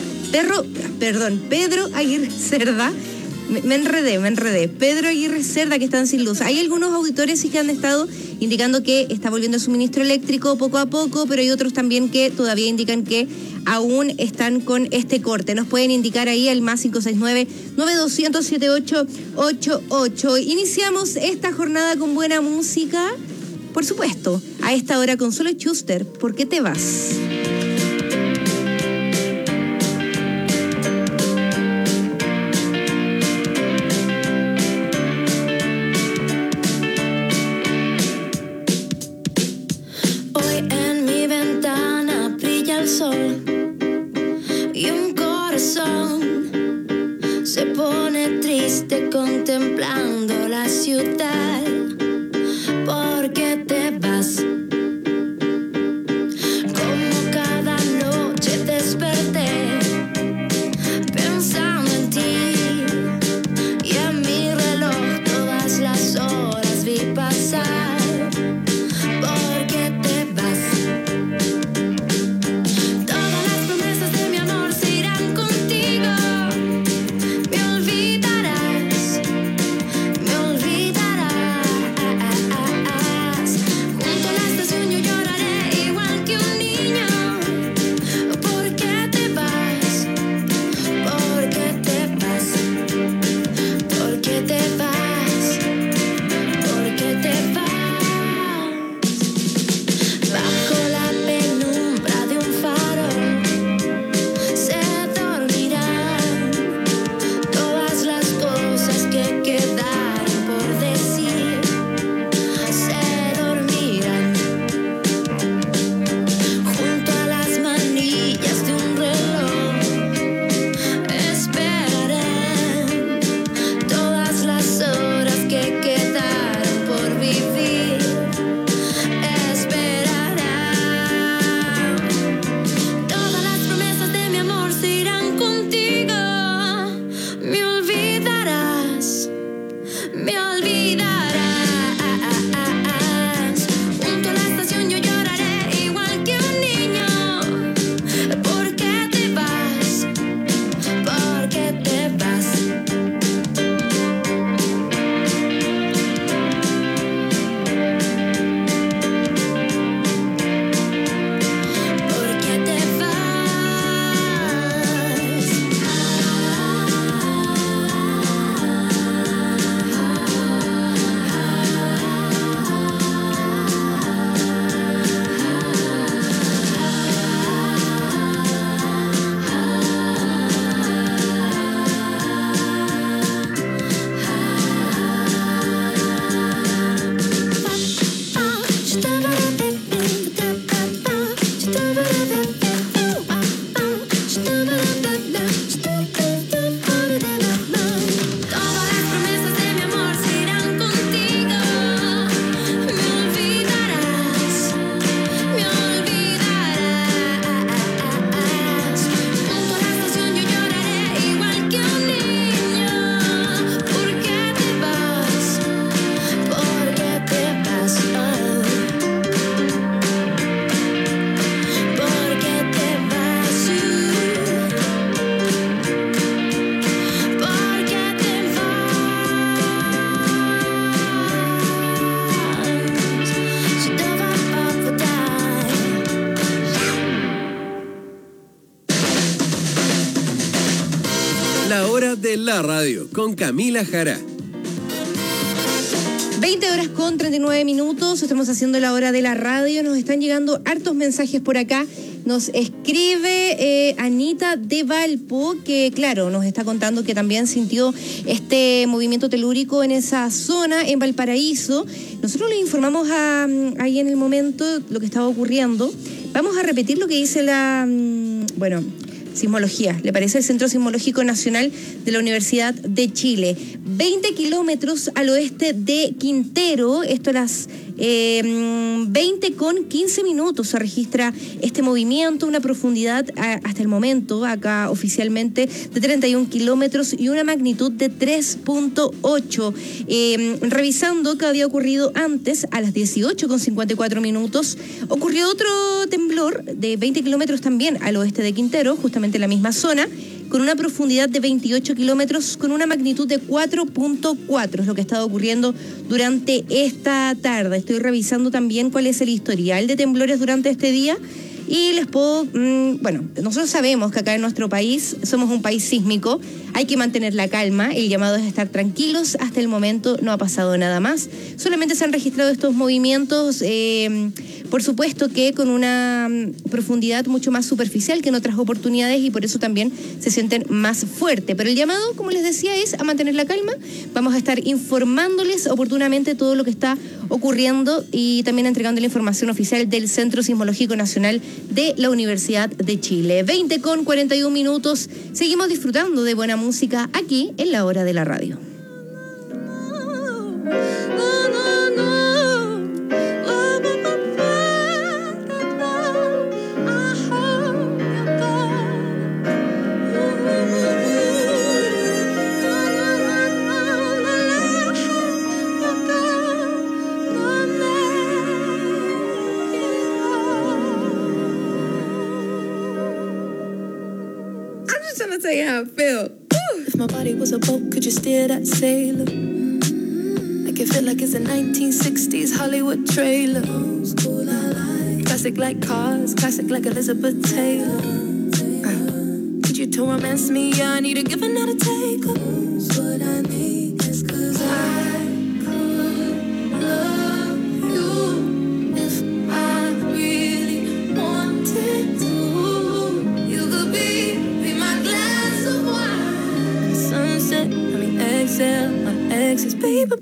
Pedro Aguirre Cerda. Me enredé. Pedro Aguirre Cerda, que están sin luz. Hay algunos auditores sí que han estado indicando que está volviendo el suministro eléctrico poco a poco, pero hay otros también que todavía indican que aún están con este corte. Nos pueden indicar ahí al más 569-9200-7888. Iniciamos esta jornada con buena música, por supuesto, a esta hora con Solo Schuster. ¿Por qué te vas? Y un corazón se pone triste contemplando la ciudad. ¿Por qué te vas? Como cada noche desperté pensando en ti, y en mi reloj todas las horas vi pasar. ¿Por qué te vas? Me olvidarás hora de la radio con Camila Jara. 20:39. Estamos haciendo la hora de la radio. Nos están llegando hartos mensajes por acá. Nos escribe Anita de Valpo, que claro, nos está contando que también sintió este movimiento telúrico en esa zona, en Valparaíso. Nosotros le informamos ahí en el momento lo que estaba ocurriendo. Vamos a repetir lo que dice la sismología, ¿le parece? El Centro Sismológico Nacional de la Universidad de Chile. 20 kilómetros al oeste de Quintero, esto a las 20:15 se registra este movimiento, una profundidad hasta el momento, acá oficialmente, de 31 kilómetros y una magnitud de 3.8. Revisando qué había ocurrido antes, a las 18:54, ocurrió otro temblor de 20 kilómetros también al oeste de Quintero, justamente en la misma zona, con una profundidad de 28 kilómetros, con una magnitud de 4.4, es lo que ha estado ocurriendo durante esta tarde. Estoy revisando también cuál es el historial de temblores durante este día y les puedo, nosotros sabemos que acá en nuestro país somos un país sísmico, hay que mantener la calma, el llamado es estar tranquilos, hasta el momento no ha pasado nada más, solamente se han registrado estos movimientos, por supuesto que con una profundidad mucho más superficial que en otras oportunidades y por eso también se sienten más fuerte. Pero el llamado, como les decía, es a mantener la calma. Vamos a estar informándoles oportunamente todo lo que está ocurriendo y también entregando la información oficial del Centro Sismológico Nacional de la Universidad de Chile. 20:41. Seguimos disfrutando de buena música aquí en la hora de la radio. Tell you how I feel. If my body was a boat, could you steer that sailor? Make it feel like it's a 1960s Hollywood trailer. Classic like cars, classic like Elizabeth Taylor. Need you to romance me, yeah, I need a give and not a take. What I need is 'cause I could love you if I really wanted to. You could be my glass of wine. Sunset, let me exhale my exes. Baby,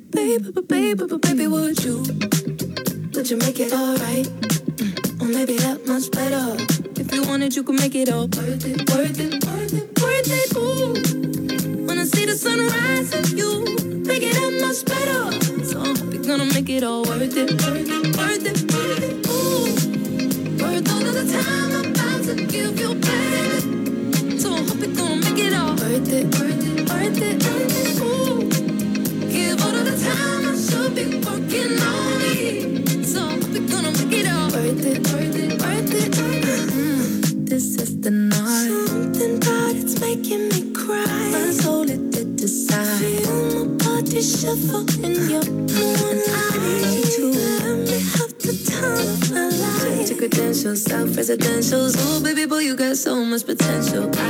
would you make it alright? Or maybe that much better. If you wanted, you could make it all worth it, worth it, worth it, worth it. Ooh, when I see the sunrise of you, make it that much better. So I hope you're gonna make it all worth it, worth it, worth it, worth it. Ooh, worth all of the time I'm about to give you, baby. So I hope you're gonna make it all worth it, worth it, worth it, worth it. Ooh, give all of the time I should be working on me. So I hope you're gonna make it all worth it, worth it, worth it. This is the night. Something about it's making me cry. My soul it did decide. Feel my body shiver in your moonlight. I need to let me have the time of my life. Change your credentials, self-residentials. Oh, baby boy, you got so much potential. I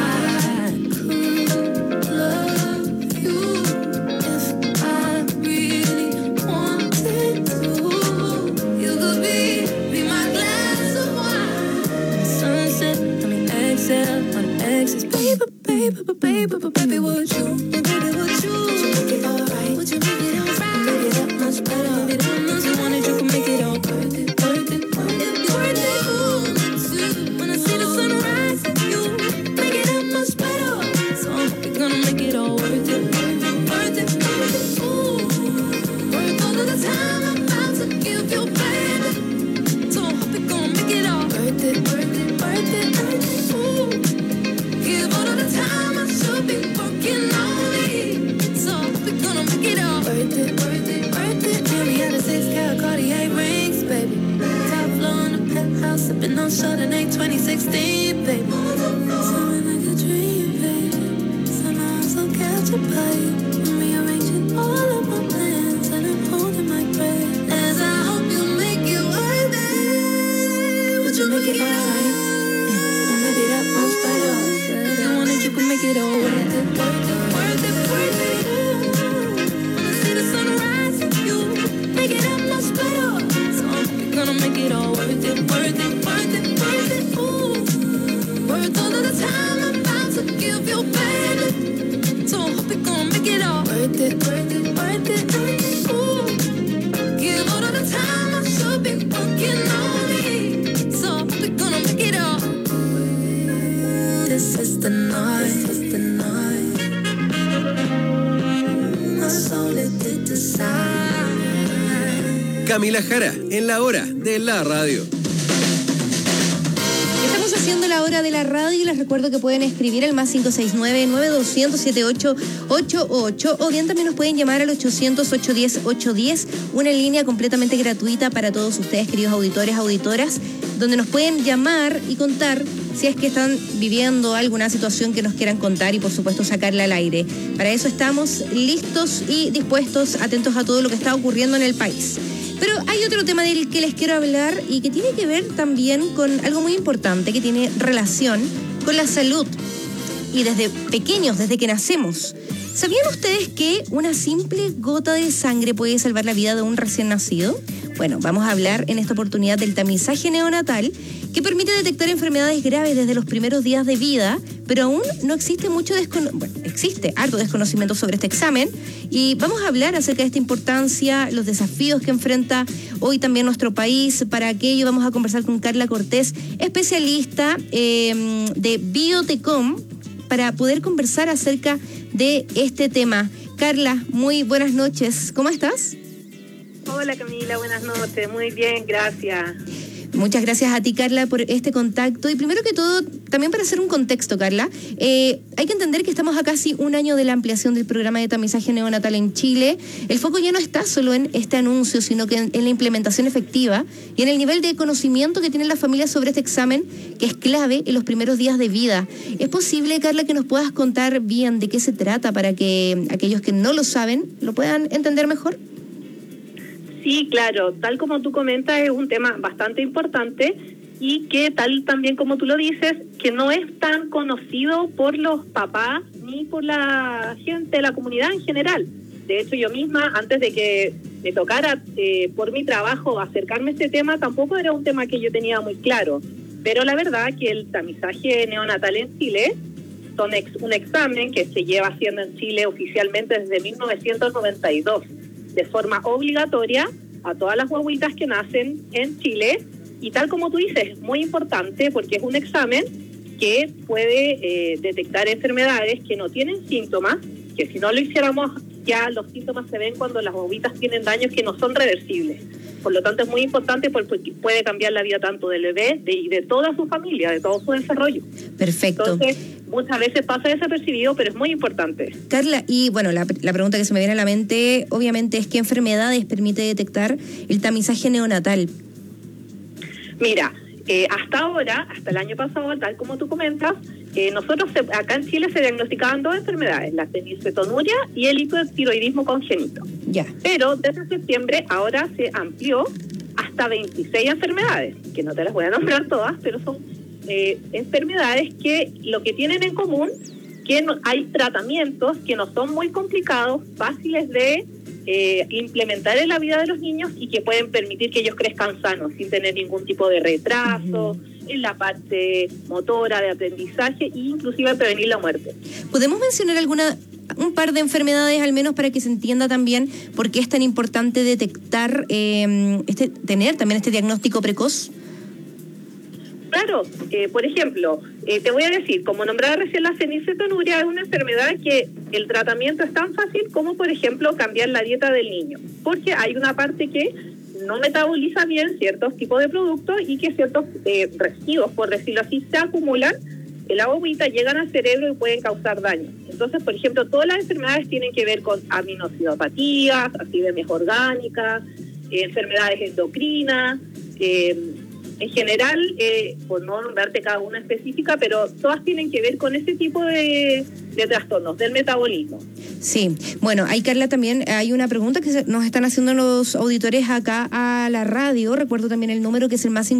could love you if I really wanted to. You could be my glass of wine. Sunset, let me exhale my exes. Baby, would you make it alright? Would you make it alright? Maybe that much better. Maybe that much you wanted, you can make it all worth it, worth it, worth it, worth it. Ooh, when I see the sunrise of you, make it that much better. So I hope you're gonna make it all worth it, worth it, worth it, worth it. Ooh, worth all of the time I'm about to give you, baby. So I hope you're gonna make it all worth it, worth it, worth it, worth it. Ooh, give all of the time I should be working on me. So I hope you're gonna make it all worth it, worth it, worth it. Tell me how the 6-carat Cartier rings, baby. Top floor in the penthouse, sipping on Chardonnay 2016, baby. Something like a dream, baby. Somehow I'm so captured by you. I'm rearranging all of my plans and I'm holding my breath as I hope you make it worth it. Would you make it alright? Or maybe that much better. If you wanted, you could make it all worth it, worth it, worth it. it all worth it, worth it, worth it, worth it. Ooh, worth all of the time I'm about to give you, baby. So I hope you're gonna make it all worth it, worth it, worth it, worth it. Ooh, give all of the time I should be working on me. So I hope you're gonna make it all. This is the night, this is the night. My soul is to decide. Camila Jara, en la hora de la radio. Estamos haciendo la hora de la radio y les recuerdo que pueden escribir al más 569-9200-7888 o bien también nos pueden llamar al 800-810-810, una línea completamente gratuita para todos ustedes, queridos auditores, auditoras, donde nos pueden llamar y contar si es que están viviendo alguna situación que nos quieran contar y por supuesto sacarla al aire. Para eso estamos listos y dispuestos, atentos a todo lo que está ocurriendo en el país. Pero hay otro tema del que les quiero hablar y que tiene que ver también con algo muy importante que tiene relación con la salud. Y desde pequeños, desde que nacemos. ¿Sabían ustedes que una simple gota de sangre puede salvar la vida de un recién nacido? Bueno, vamos a hablar en esta oportunidad del tamizaje neonatal, que permite detectar enfermedades graves desde los primeros días de vida, pero aún no existe existe harto desconocimiento sobre este examen y vamos a hablar acerca de esta importancia, los desafíos que enfrenta hoy también nuestro país. Para aquello vamos a conversar con Carla Cortés, especialista de Biotecom, para poder conversar acerca de este tema. Carla, muy buenas noches, ¿cómo estás? Hola Camila, buenas noches, muy bien, gracias. Muchas gracias a ti, Carla, por este contacto. Y primero que todo, también para hacer un contexto, Carla, hay que entender que estamos a casi un año de la ampliación del programa de tamizaje neonatal en Chile. El foco ya no está solo en este anuncio, sino que en la implementación efectiva y en el nivel de conocimiento que tienen las familias sobre este examen, que es clave en los primeros días de vida. ¿Es posible, Carla, que nos puedas contar bien de qué se trata para que aquellos que no lo saben lo puedan entender mejor? Sí, claro, tal como tú comentas, es un tema bastante importante y que tal también como tú lo dices, que no es tan conocido por los papás ni por la gente, la comunidad en general. De hecho, yo misma, antes de que me tocara por mi trabajo acercarme a este tema, tampoco era un tema que yo tenía muy claro. Pero la verdad que el tamizaje neonatal en Chile son un examen que se lleva haciendo en Chile oficialmente desde 1992. De forma obligatoria a todas las guaguitas que nacen en Chile y tal como tú dices, es muy importante porque es un examen que puede detectar enfermedades que no tienen síntomas, que si no lo hiciéramos ya los síntomas se ven cuando las guaguitas tienen daños que no son reversibles. Por lo tanto es muy importante porque puede cambiar la vida tanto del bebé y de toda su familia, de todo su desarrollo. Perfecto. Entonces, muchas veces pasa desapercibido, pero es muy importante. Carla, y bueno, la pregunta que se me viene a la mente, obviamente, es ¿qué enfermedades permite detectar el tamizaje neonatal? Mira, hasta ahora, hasta el año pasado, tal como tú comentas, nosotros acá en Chile se diagnosticaban dos enfermedades, la fenilcetonuria y el hipotiroidismo congénito. Ya. Pero desde septiembre ahora se amplió hasta 26 enfermedades, que no te las voy a nombrar todas, pero son enfermedades que lo que tienen en común que hay tratamientos que no son muy complicados, fáciles de implementar en la vida de los niños y que pueden permitir que ellos crezcan sanos sin tener ningún tipo de retraso en la parte motora de aprendizaje e inclusive prevenir la muerte. ¿Podemos mencionar un par de enfermedades al menos para que se entienda también por qué es tan importante detectar, tener también este diagnóstico precoz? Claro, por ejemplo, te voy a decir, como nombraba recién la fenilcetonuria, es una enfermedad que el tratamiento es tan fácil como, por ejemplo, cambiar la dieta del niño, porque hay una parte que no metaboliza bien ciertos tipos de productos y que ciertos residuos, por decirlo así, se acumulan en la bobita, llegan al cerebro y pueden causar daño. Entonces, por ejemplo, todas las enfermedades tienen que ver con aminosidopatías, acidemia orgánicas, enfermedades endocrinas, en general, por no nombrarte cada una específica, pero todas tienen que ver con ese tipo de de trastornos del metabolismo. Sí, bueno, ahí Carla también hay una pregunta que nos están haciendo los auditores acá a la radio. Recuerdo también el número que es el más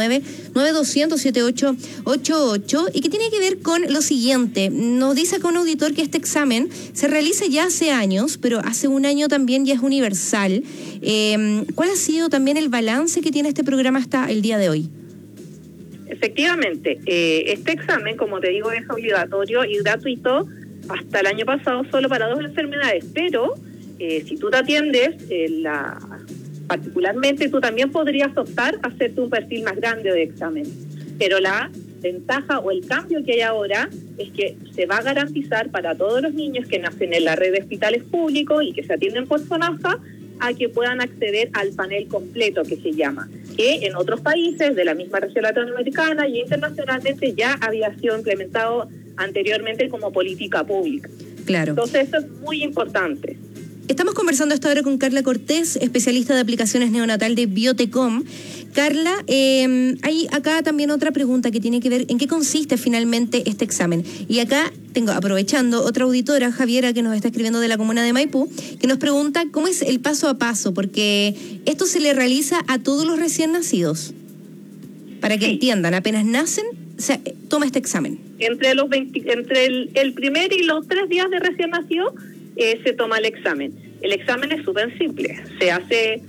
569-9200-7888 y que tiene que ver con lo siguiente. Nos dice acá un auditor que este examen se realiza ya hace años, pero hace un año también ya es universal. ¿Cuál ha sido también el balance que tiene este programa hasta el día de hoy? Efectivamente, este examen, como te digo, es obligatorio y gratuito hasta el año pasado solo para 2 enfermedades, pero si tú te atiendes, particularmente tú también podrías optar a hacerte un perfil más grande de examen. Pero la ventaja o el cambio que hay ahora es que se va a garantizar para todos los niños que nacen en la red de hospitales públicos y que se atienden por SONASA a que puedan acceder al panel completo que se llama, que en otros países de la misma región latinoamericana y internacionalmente ya había sido implementado anteriormente como política pública. Claro. Entonces eso es muy importante. Estamos conversando hasta ahora con Carla Cortés, especialista de aplicaciones neonatal de Biotecom. Carla, hay acá también otra pregunta que tiene que ver en qué consiste finalmente este examen. Y acá tengo, aprovechando, otra auditora, Javiera, que nos está escribiendo de la comuna de Maipú, que nos pregunta cómo es el paso a paso, porque esto se le realiza a todos los recién nacidos. Para que entiendan, apenas nacen, se toma este examen. Entre el primer y los 3 días de recién nacido se toma el examen. El examen es súper simple. Se hace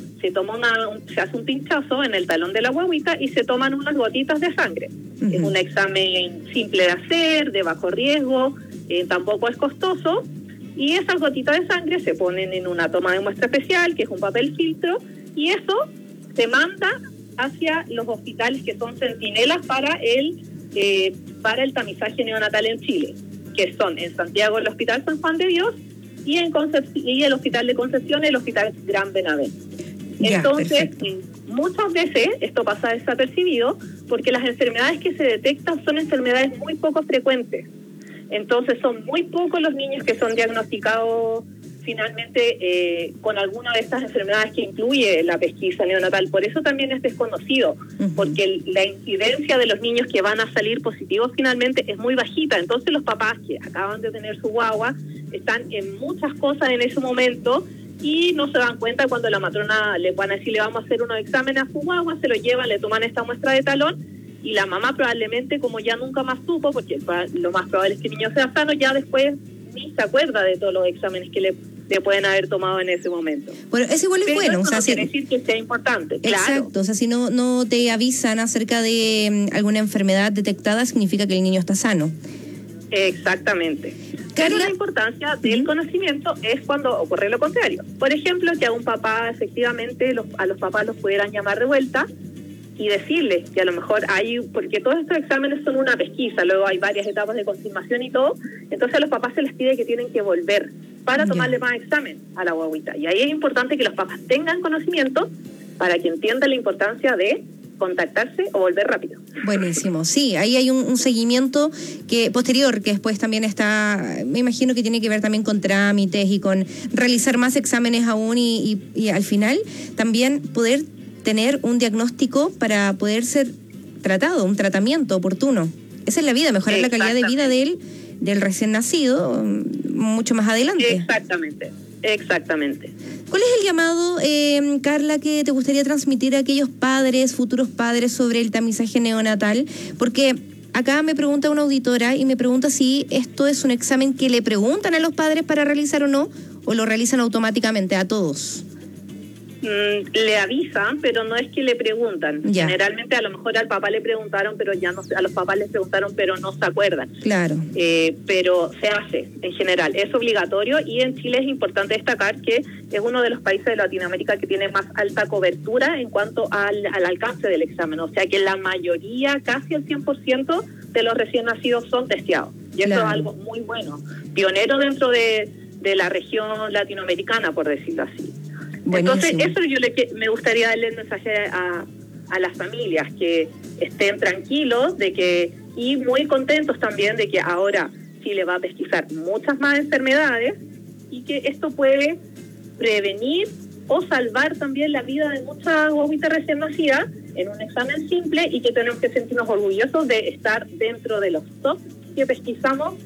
un pinchazo en el talón de la guaguita y se toman unas gotitas de sangre. Uh-huh. Es un examen simple de hacer, de bajo riesgo, tampoco es costoso. Y esas gotitas de sangre se ponen en una toma de muestra especial, que es un papel filtro, y eso se manda hacia los hospitales que son centinelas para el tamizaje neonatal en Chile, que son en Santiago el Hospital San Juan de Dios y y el Hospital de Concepción, el Hospital Gran Benavente. Entonces, muchas veces esto pasa desapercibido porque las enfermedades que se detectan son enfermedades muy poco frecuentes. Entonces, son muy pocos los niños que son diagnosticados finalmente con alguna de estas enfermedades que incluye la pesquisa neonatal. Por eso también es desconocido, porque la incidencia de los niños que van a salir positivos finalmente es muy bajita. Entonces, los papás que acaban de tener su guagua están en muchas cosas en ese momento y no se dan cuenta cuando la matrona le van a decir, le vamos a hacer unos exámenes a su guagua, se lo llevan, le toman esta muestra de talón y la mamá probablemente, como ya nunca más supo, porque lo más probable es que el niño sea sano, ya después ni se acuerda de todos los exámenes que le pueden haber tomado en ese momento. Bueno, eso igual es pero bueno. Eso o sea, no quiere decir que sea importante. Exacto, claro. O sea, si no te avisan acerca de alguna enfermedad detectada, significa que el niño está sano. Exactamente. Pero la importancia del conocimiento es cuando ocurre lo contrario. Por ejemplo, que a un papá, efectivamente, a los papás los pudieran llamar de vuelta y decirles que a lo mejor porque todos estos exámenes son una pesquisa, luego hay varias etapas de confirmación y todo, entonces a los papás se les pide que tienen que volver para tomarle más examen a la guaguita. Y ahí es importante que los papás tengan conocimiento para que entiendan la importancia de contactarse o volver rápido. Buenísimo, sí, ahí hay un seguimiento posterior que después también está, me imagino que tiene que ver también con trámites y con realizar más exámenes aún y al final también poder tener un diagnóstico para poder ser tratado, un tratamiento oportuno. Esa es la vida, mejorar la calidad de vida del recién nacido mucho más adelante. Exactamente. ¿Cuál es el llamado, Carla, que te gustaría transmitir a aquellos padres, futuros padres, sobre el tamizaje neonatal? Porque acá me pregunta una auditora y me pregunta si esto es un examen que le preguntan a los padres para realizar o no, o lo realizan automáticamente a todos. Le avisan, pero no es que le preguntan. Ya. Generalmente a lo mejor al papá le preguntaron, pero ya no, a los papás les preguntaron, pero no se acuerdan. Claro. Pero se hace en general, es obligatorio y en Chile es importante destacar que es uno de los países de Latinoamérica que tiene más alta cobertura en cuanto al alcance del examen. O sea que la mayoría, casi el 100% de los recién nacidos son testeados. Y eso es algo muy bueno, pionero dentro de la región latinoamericana, por decirlo así. Buenísimo. Entonces, eso me gustaría darle el mensaje a las familias, que estén tranquilos y muy contentos también de que ahora Chile va a pesquisar muchas más enfermedades y que esto puede prevenir o salvar también la vida de muchas guaguitas recién nacidas en un examen simple y que tenemos que sentirnos orgullosos de estar dentro de los top que pesquisamos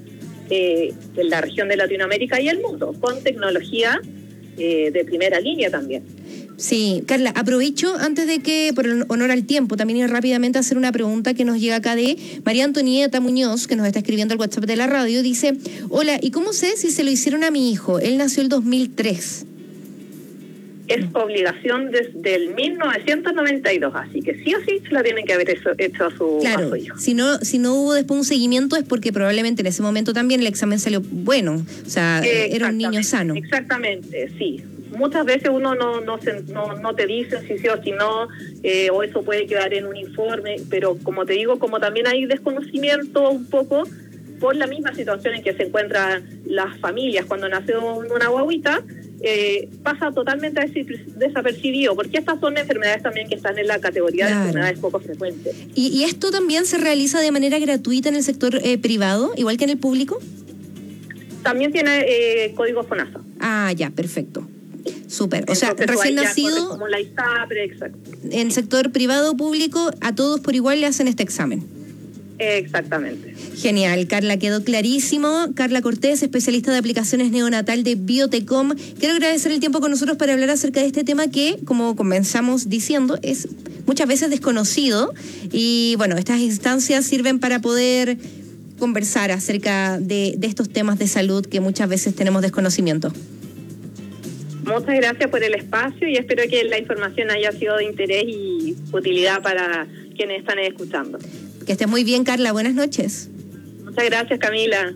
en la región de Latinoamérica y el mundo, con tecnología de primera línea también. Sí, Carla, aprovecho antes de que, por honor al tiempo, también ir rápidamente a hacer una pregunta que nos llega acá de María Antonieta Muñoz, que nos está escribiendo al WhatsApp de la radio. Dice, hola, ¿y cómo sé si se lo hicieron a mi hijo? Él nació el 2003. Es obligación desde el 1992, así que sí o sí se la tienen que haber hecho a su hijo. Si no hubo después un seguimiento es porque probablemente en ese momento también el examen salió bueno, o sea, era un niño sano. Exactamente, sí. Muchas veces uno no te dice si sí o si no, o eso puede quedar en un informe, pero como te digo, como también hay desconocimiento un poco por la misma situación en que se encuentran las familias cuando nace una guaguita, pasa totalmente desapercibido, porque estas son enfermedades también que están en la categoría de enfermedades poco frecuentes. ¿Y esto también se realiza de manera gratuita en el sector privado, igual que en el público? También tiene código FONASA. Ah, ya, perfecto. Súper. O sea, entonces, recién nacido, como la ISAPRE, exacto. En sector privado o público, a todos por igual le hacen este examen. Exactamente. Genial, Carla, quedó clarísimo. Carla Cortés, especialista de aplicaciones neonatal de Biotecom. Quiero agradecer el tiempo con nosotros para hablar acerca de este tema que, como comenzamos diciendo, es muchas veces desconocido. Y bueno, estas instancias sirven para poder conversar acerca de estos temas de salud que muchas veces tenemos desconocimiento. Muchas gracias por el espacio y espero que la información haya sido de interés y utilidad para quienes están escuchando. Que estés muy bien, Carla. Buenas noches. Muchas gracias, Camila.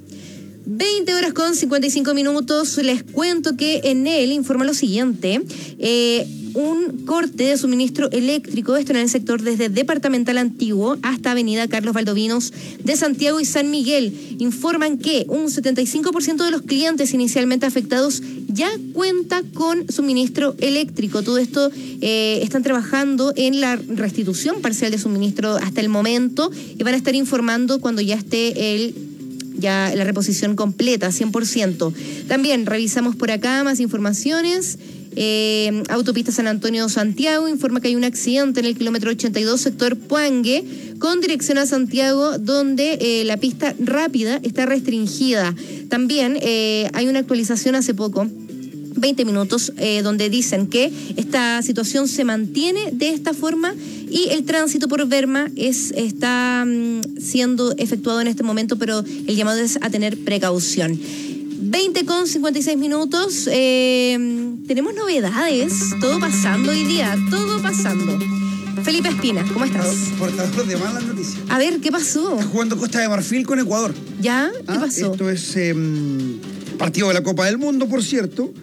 20:55. Les cuento que Enel informa lo siguiente. Un corte de suministro eléctrico, esto en el sector desde Departamental Antiguo hasta Avenida Carlos Valdovinos de Santiago y San Miguel. Informan que un 75% de los clientes inicialmente afectados ya cuenta con suministro eléctrico. Todo esto están trabajando en la restitución parcial de suministro hasta el momento y van a estar informando cuando ya esté la reposición completa, 100%. También revisamos por acá más informaciones. Autopista San Antonio-Santiago informa que hay un accidente en el kilómetro 82, sector Puangue, con dirección a Santiago, donde la pista rápida está restringida. También hay una actualización hace poco, 20 minutos, donde dicen que esta situación se mantiene de esta forma y el tránsito por Berma está siendo efectuado en este momento, pero el llamado es a tener precaución. 20:56. Tenemos novedades, todo pasando hoy día, todo pasando. Felipe Espina, ¿cómo estás? Portador de malas noticias. A ver, ¿qué pasó? Está jugando Costa de Marfil con Ecuador. ¿Ya? ¿Qué pasó? Esto es partido de la Copa del Mundo, por cierto.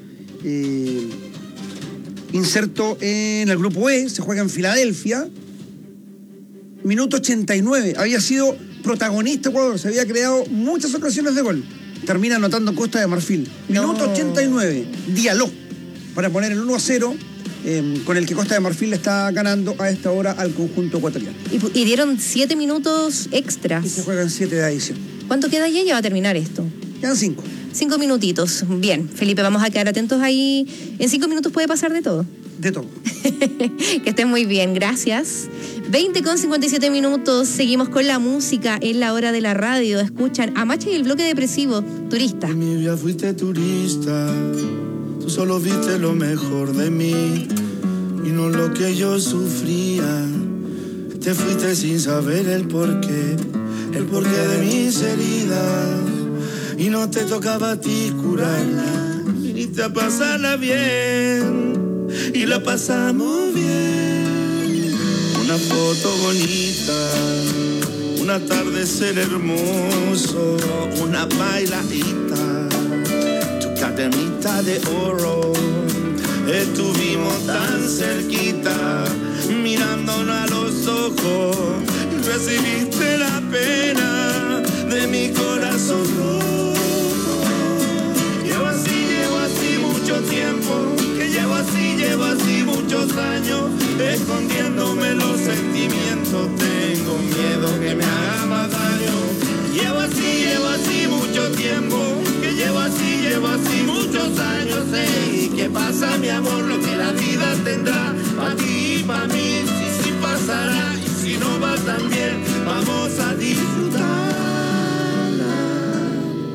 Inserto en el grupo E, se juega en Filadelfia. Minuto 89. Había sido protagonista Ecuador, se había creado muchas ocasiones de gol. Termina anotando Costa de Marfil. Minuto 89. Diallo para poner el 1-0, con el que Costa de Marfil le está ganando a esta hora al conjunto ecuatoriano. Y dieron 7 minutos extras. Y se juegan 7 de adición. ¿Cuánto queda ya? Ya va a terminar esto. Quedan 5. 5 minutitos. Bien, Felipe, vamos a quedar atentos ahí. En 5 minutos puede pasar de todo. De todo. Que estén muy bien, gracias. 20:57. Seguimos con la música en la hora de la radio. Escuchan a Macha y el bloque depresivo, Turista. En mi vida fuiste turista, tú solo viste lo mejor de mí y no lo que yo sufría. Te fuiste sin saber el porqué de mis heridas y no te tocaba a ti curarla. Viniste a pasarla bien y la pasamos bien. Una foto bonita, un atardecer hermoso, una bailadita, tu cadernita de oro. Estuvimos tan cerquita, mirándonos a los ojos, y recibiste la pena de mi corazón roto. Llevo así mucho tiempo, que llevo así muchos años, escondiéndome los sentimientos. Tengo miedo que me haga más daño. Llevo así mucho tiempo, que llevo así muchos años. ¿Y qué pasa, mi amor? Lo que la vida tendrá para ti y para mí. Si pasará y si no va tan bien, vamos a disfrutarla.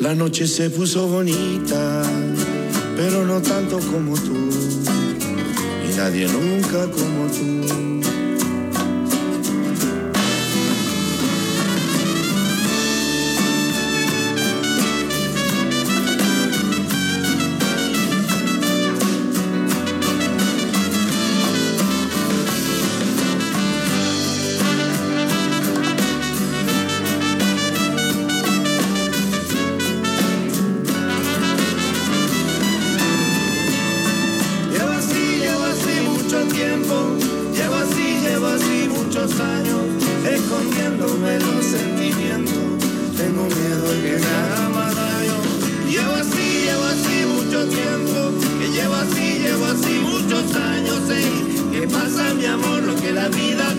La noche se puso bonita, pero no tanto como tú, y nadie nunca como tú.